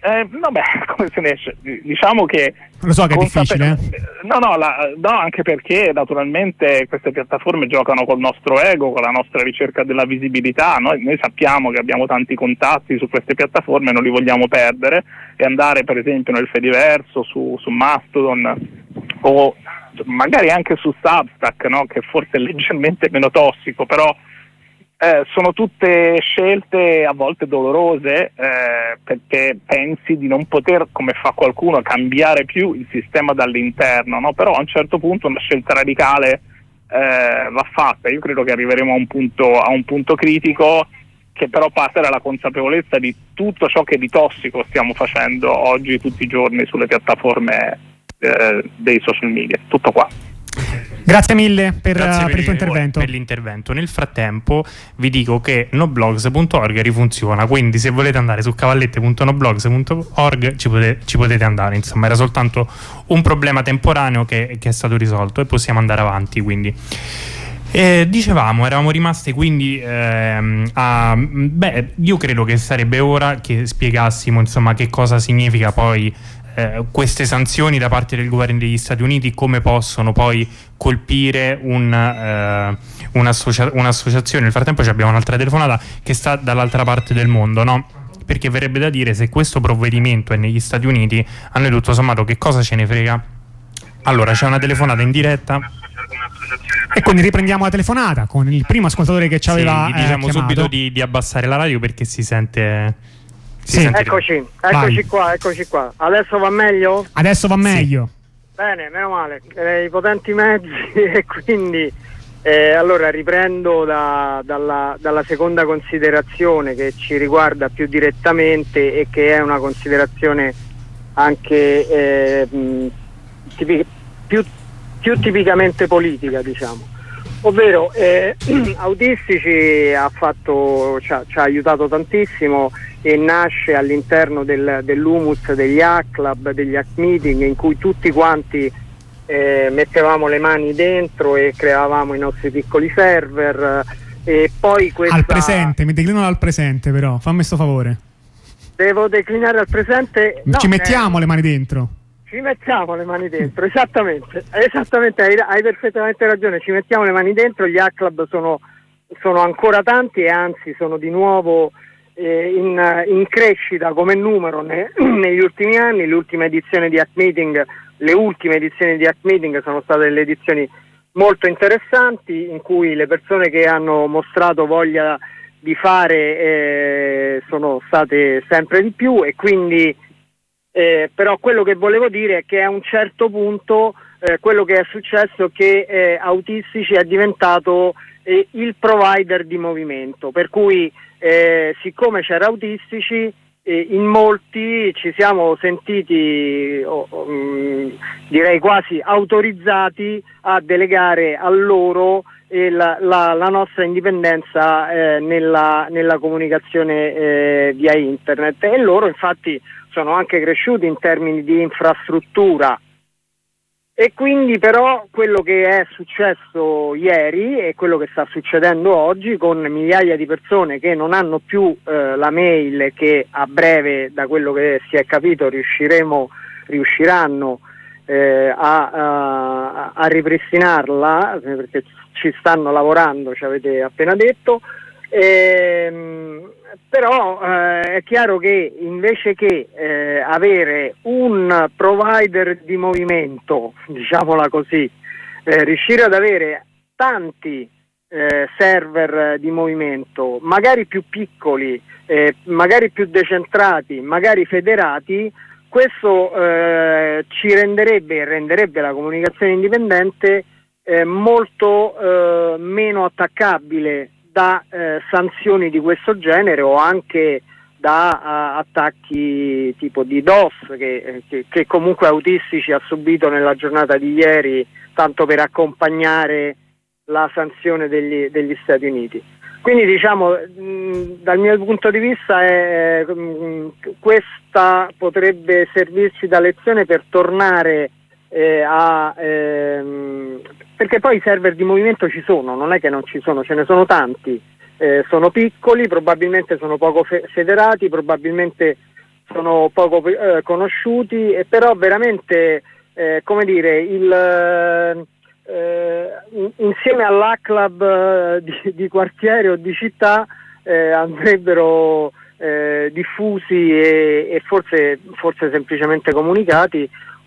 Come se ne esce? Diciamo che... Lo so che è difficile. No, anche perché naturalmente queste piattaforme giocano col nostro ego, con la nostra ricerca della visibilità. Noi sappiamo che abbiamo tanti contatti su queste piattaforme, non li vogliamo perdere, e andare per esempio nel Fediverso, su Mastodon, o magari anche su Substack, no? Che forse è leggermente meno tossico, però sono tutte scelte a volte dolorose, perché pensi di non poter, come fa qualcuno, cambiare più il sistema dall'interno, no? Però a un certo punto una scelta radicale va fatta. Io credo che arriveremo a un punto critico, che però parte dalla consapevolezza di tutto ciò che di tossico stiamo facendo oggi tutti i giorni sulle piattaforme dei social media. Tutto qua. Grazie mille per il tuo intervento. Per l'intervento. Nel frattempo vi dico che noblogs.org rifunziona, quindi se volete andare su cavallette.noblogs.org ci potete andare. Insomma, era soltanto un problema temporaneo che è stato risolto e possiamo andare avanti, quindi. Dicevamo, eravamo rimasti quindi io credo che sarebbe ora che spiegassimo, insomma, che cosa significa poi queste sanzioni da parte del governo degli Stati Uniti, come possono poi colpire un'associazione. Nel frattempo abbiamo un'altra telefonata che sta dall'altra parte del mondo, no? Perché verrebbe da dire, se questo provvedimento è negli Stati Uniti, a noi tutto sommato che cosa ce ne frega? Allora, c'è una telefonata in diretta e quindi riprendiamo la telefonata con il primo ascoltatore che ci aveva diciamo chiamato. subito di abbassare la radio perché si sente... Eccoci qua. Adesso va meglio? Adesso va meglio. Bene, meno male. I potenti mezzi e quindi allora riprendo dalla seconda considerazione che ci riguarda più direttamente e che è una considerazione anche più tipicamente politica, diciamo. Ovvero Autistici ci ha aiutato tantissimo e nasce all'interno dell'humus degli hack club, degli hack meeting, in cui tutti quanti mettevamo le mani dentro e creavamo i nostri piccoli server. E poi al presente, mi declino al presente, però fammi sto favore. Devo declinare al presente? No, ci mettiamo le mani dentro. Ci mettiamo le mani dentro, esattamente, hai perfettamente ragione, ci mettiamo le mani dentro. Gli hack club sono ancora tanti e anzi sono di nuovo in crescita come numero negli ultimi anni. Le ultime edizioni di Hack Meeting sono state delle edizioni molto interessanti, in cui le persone che hanno mostrato voglia di fare sono state sempre di più, e quindi però quello che volevo dire è che a un certo punto quello che è successo è che Autistici è diventato il provider di movimento, per cui siccome c'era Autistici, in molti ci siamo sentiti direi quasi autorizzati a delegare a loro la nostra indipendenza nella comunicazione via internet, e loro infatti sono anche cresciuti in termini di infrastruttura. E quindi però quello che è successo ieri e quello che sta succedendo oggi, con migliaia di persone che non hanno più la mail, che a breve, da quello che si è capito, riusciranno a ripristinarla, perché ci stanno lavorando, ci avete appena detto. Però è chiaro che invece che avere un provider di movimento, diciamola così, riuscire ad avere tanti server di movimento, magari più piccoli, magari più decentrati, magari federati, questo ci renderebbe la comunicazione indipendente molto meno attaccabile da sanzioni di questo genere, o anche da attacchi tipo di DOS che comunque Autistici ha subito nella giornata di ieri, tanto per accompagnare la sanzione degli Stati Uniti. Quindi diciamo, dal mio punto di vista questa potrebbe servirci da lezione per tornare perché poi i server di movimento ci sono, non è che non ci sono, ce ne sono tanti, sono piccoli, probabilmente sono poco federati, probabilmente sono poco conosciuti, e però veramente come dire, insieme all'Hack di quartiere o di città andrebbero diffusi e forse semplicemente comunicati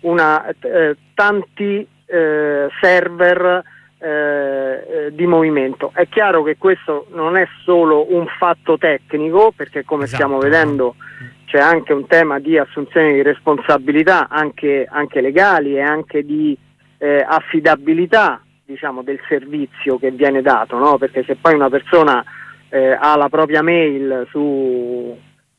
tanti server di movimento. È chiaro che questo non è solo un fatto tecnico, perché come stiamo vedendo c'è anche un tema di assunzione di responsabilità anche legali, e anche di affidabilità, diciamo, del servizio che viene dato, no? Perché se poi una persona ha la propria mail su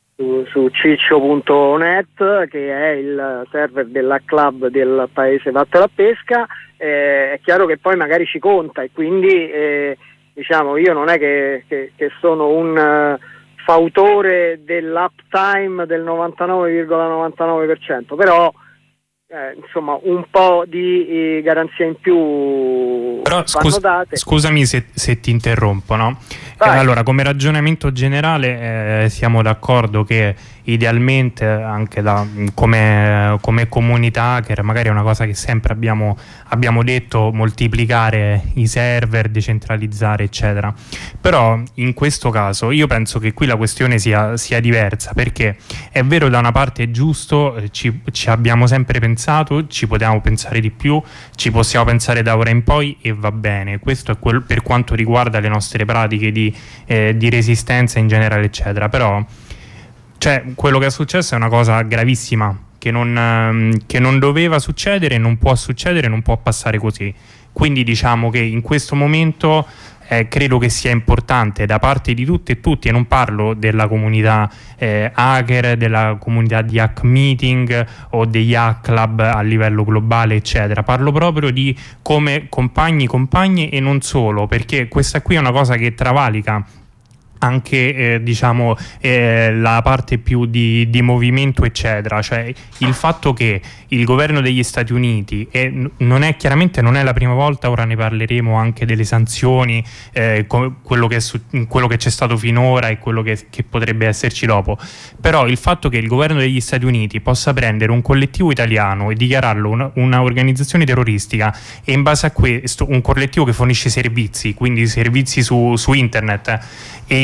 ciccio.net, che è il server della club del paese Vattene a Pesca, è chiaro che poi magari ci conta, e quindi diciamo, io non è che sono un fautore dell'uptime del 99,99%, però insomma un po' di garanzia in più. Però scusami se ti interrompo, no? Allora, come ragionamento generale siamo d'accordo che idealmente anche come comunità hacker, magari è una cosa che sempre abbiamo detto, moltiplicare i server, decentralizzare eccetera. Però in questo caso io penso che qui la questione sia diversa, perché è vero, da una parte è giusto, ci abbiamo sempre pensato, ci potevamo pensare di più, ci possiamo pensare da ora in poi, e va bene. Questo è per quanto riguarda le nostre pratiche di resistenza in generale eccetera. Però quello che è successo è una cosa gravissima, che non doveva succedere, non può succedere, non può passare così. Quindi diciamo che in questo momento credo che sia importante da parte di tutte e tutti, e non parlo della comunità hacker, della comunità di Hack Meeting o degli Hack Club a livello globale eccetera, parlo proprio di come compagni, compagne, e non solo, perché questa qui è una cosa che travalica anche diciamo la parte più di movimento eccetera. Cioè il fatto che il governo degli Stati Uniti, e chiaramente non è la prima volta, ora ne parleremo anche delle sanzioni, quello che c'è stato finora e quello che potrebbe esserci dopo, però il fatto che il governo degli Stati Uniti possa prendere un collettivo italiano e dichiararlo una organizzazione terroristica, e in base a questo un collettivo che fornisce servizi, quindi servizi su internet, e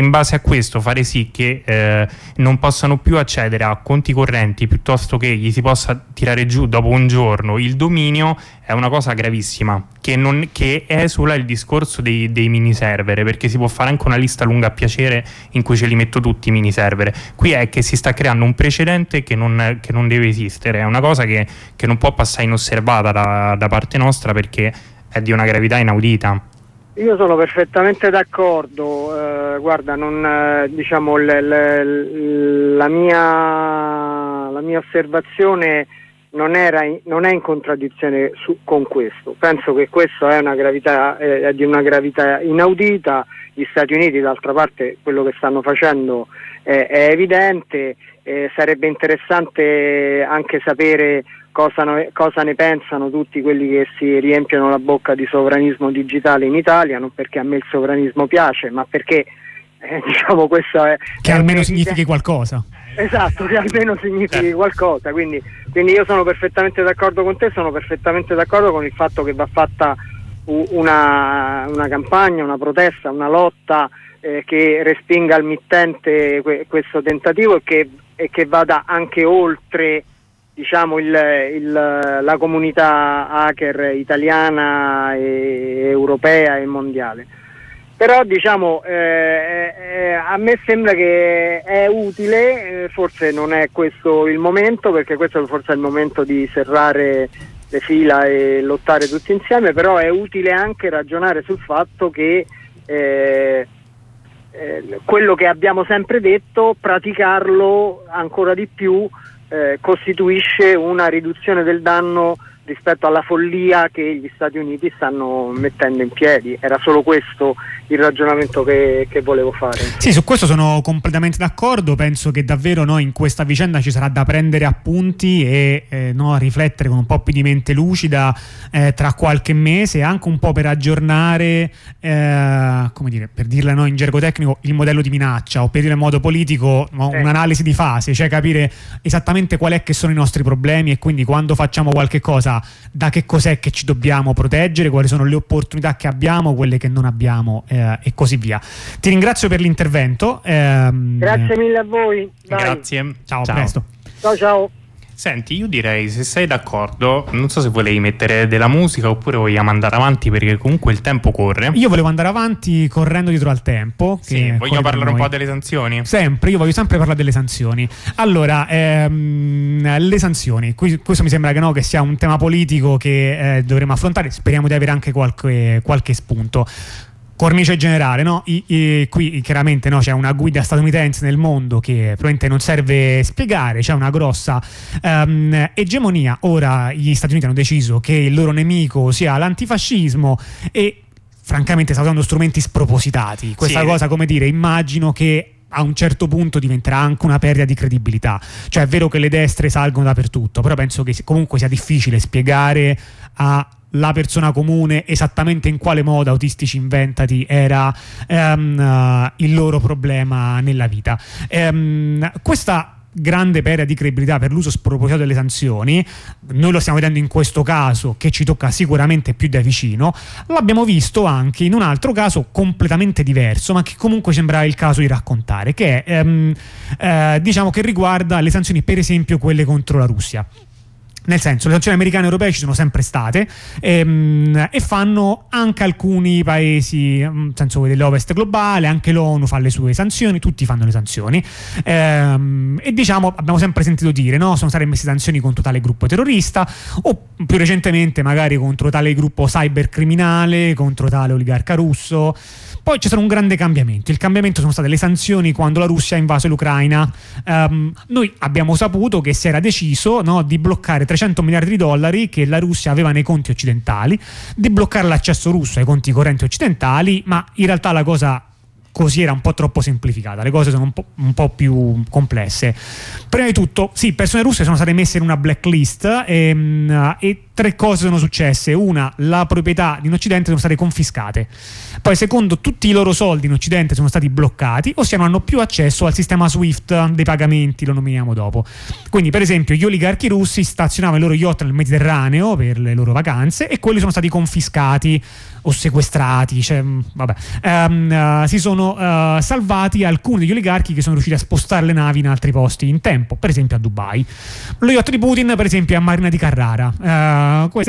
in base a questo fare sì che non possano più accedere a conti correnti, piuttosto che gli si possa tirare giù dopo un giorno il dominio, è una cosa gravissima, che esula il discorso dei mini server, perché si può fare anche una lista lunga a piacere in cui ce li metto tutti i mini server. Qui è che si sta creando un precedente che non deve esistere, è una cosa che non può passare inosservata da parte nostra, perché è di una gravità inaudita. Io sono perfettamente d'accordo, guarda, diciamo la mia osservazione non è in contraddizione con questo. Penso che questo è di una gravità inaudita. Gli Stati Uniti, d'altra parte, quello che stanno facendo è evidente. Sarebbe interessante anche sapere cosa ne pensano tutti quelli che si riempiono la bocca di sovranismo digitale in Italia, non perché a me il sovranismo piace, ma perché diciamo questo è che almeno significhi qualcosa. Esatto, che almeno significhi qualcosa, quindi io sono perfettamente d'accordo con te, sono perfettamente d'accordo con il fatto che va fatta una campagna, una protesta, una lotta che respinga al mittente questo tentativo e che vada anche oltre, diciamo, la comunità hacker italiana e europea e mondiale. Però diciamo a me sembra che è utile, forse non è questo il momento, perché questo forse è il momento di serrare le fila e lottare tutti insieme, però è utile anche ragionare sul fatto che quello che abbiamo sempre detto, praticarlo ancora di più costituisce una riduzione del danno rispetto alla follia che gli Stati Uniti stanno mettendo in piedi. Era solo questo il ragionamento che volevo fare. Sì, su questo sono completamente d'accordo. Penso che davvero in questa vicenda ci sarà da prendere appunti e riflettere con un po' più di mente lucida tra qualche mese, anche un po' per aggiornare, come dire, per dirla in gergo tecnico, il modello di minaccia, o per dire in modo politico un'analisi di fase, cioè capire esattamente qual è che sono i nostri problemi, e quindi quando facciamo qualche cosa da che cos'è che ci dobbiamo proteggere, quali sono le opportunità che abbiamo, quelle che non abbiamo, e così via. Ti ringrazio per l'intervento. Grazie mille a voi. Dai. Grazie. Ciao, a presto. Ciao. Senti, io direi, se sei d'accordo, non so se volevi mettere della musica oppure vogliamo andare avanti, perché comunque il tempo corre. Io volevo andare avanti correndo dietro al tempo. Sì, voglio parlare un po' delle sanzioni. Io voglio sempre parlare delle sanzioni. Allora, le sanzioni, questo mi sembra che sia un tema politico che dovremo affrontare. Speriamo di avere anche qualche spunto. Cornice generale, no? Qui chiaramente c'è una guida statunitense nel mondo che probabilmente non serve spiegare, c'è una grossa egemonia. Ora gli Stati Uniti hanno deciso che il loro nemico sia l'antifascismo e francamente sta usando strumenti spropositati. Questa cosa, come dire, immagino che a un certo punto diventerà anche una perdita di credibilità. Cioè è vero che le destre salgono dappertutto, però penso che comunque sia difficile spiegare alla persona comune esattamente in quale modo Autistici Inventati era il loro problema nella vita. Questa grande perdita di credibilità per l'uso spropositato delle sanzioni, noi lo stiamo vedendo in questo caso che ci tocca sicuramente più da vicino, l'abbiamo visto anche in un altro caso completamente diverso, ma che comunque sembra il caso di raccontare, che è diciamo che riguarda le sanzioni, per esempio quelle contro la Russia. Nel senso, le sanzioni americane e europee ci sono sempre state e fanno anche alcuni paesi, nel senso dell'Ovest globale, anche l'ONU fa le sue sanzioni, tutti fanno le sanzioni e diciamo abbiamo sempre sentito dire sono state messe sanzioni contro tale gruppo terrorista, o più recentemente magari contro tale gruppo cybercriminale, contro tale oligarca russo. Poi c'è stato un grande cambiamento. Il cambiamento sono state le sanzioni quando la Russia ha invaso l'Ucraina. Noi abbiamo saputo che si era deciso di bloccare $300 miliardi che la Russia aveva nei conti occidentali, di bloccare l'accesso russo ai conti correnti occidentali, ma in realtà la cosa così era un po' troppo semplificata, le cose sono un po' più complesse. Prima di tutto, sì, persone russe sono state messe in una blacklist e tre cose sono successe. Una, la proprietà in Occidente sono state confiscate. Poi secondo, tutti i loro soldi in Occidente sono stati bloccati, ossia non hanno più accesso al sistema SWIFT dei pagamenti, lo nominiamo dopo. Quindi per esempio gli oligarchi russi stazionavano i loro yacht nel Mediterraneo per le loro vacanze e quelli sono stati confiscati o sequestrati, si sono sono salvati alcuni degli oligarchi che sono riusciti a spostare le navi in altri posti in tempo, per esempio a Dubai. Lo yacht di Putin, per esempio, è a Marina di Carrara. Questa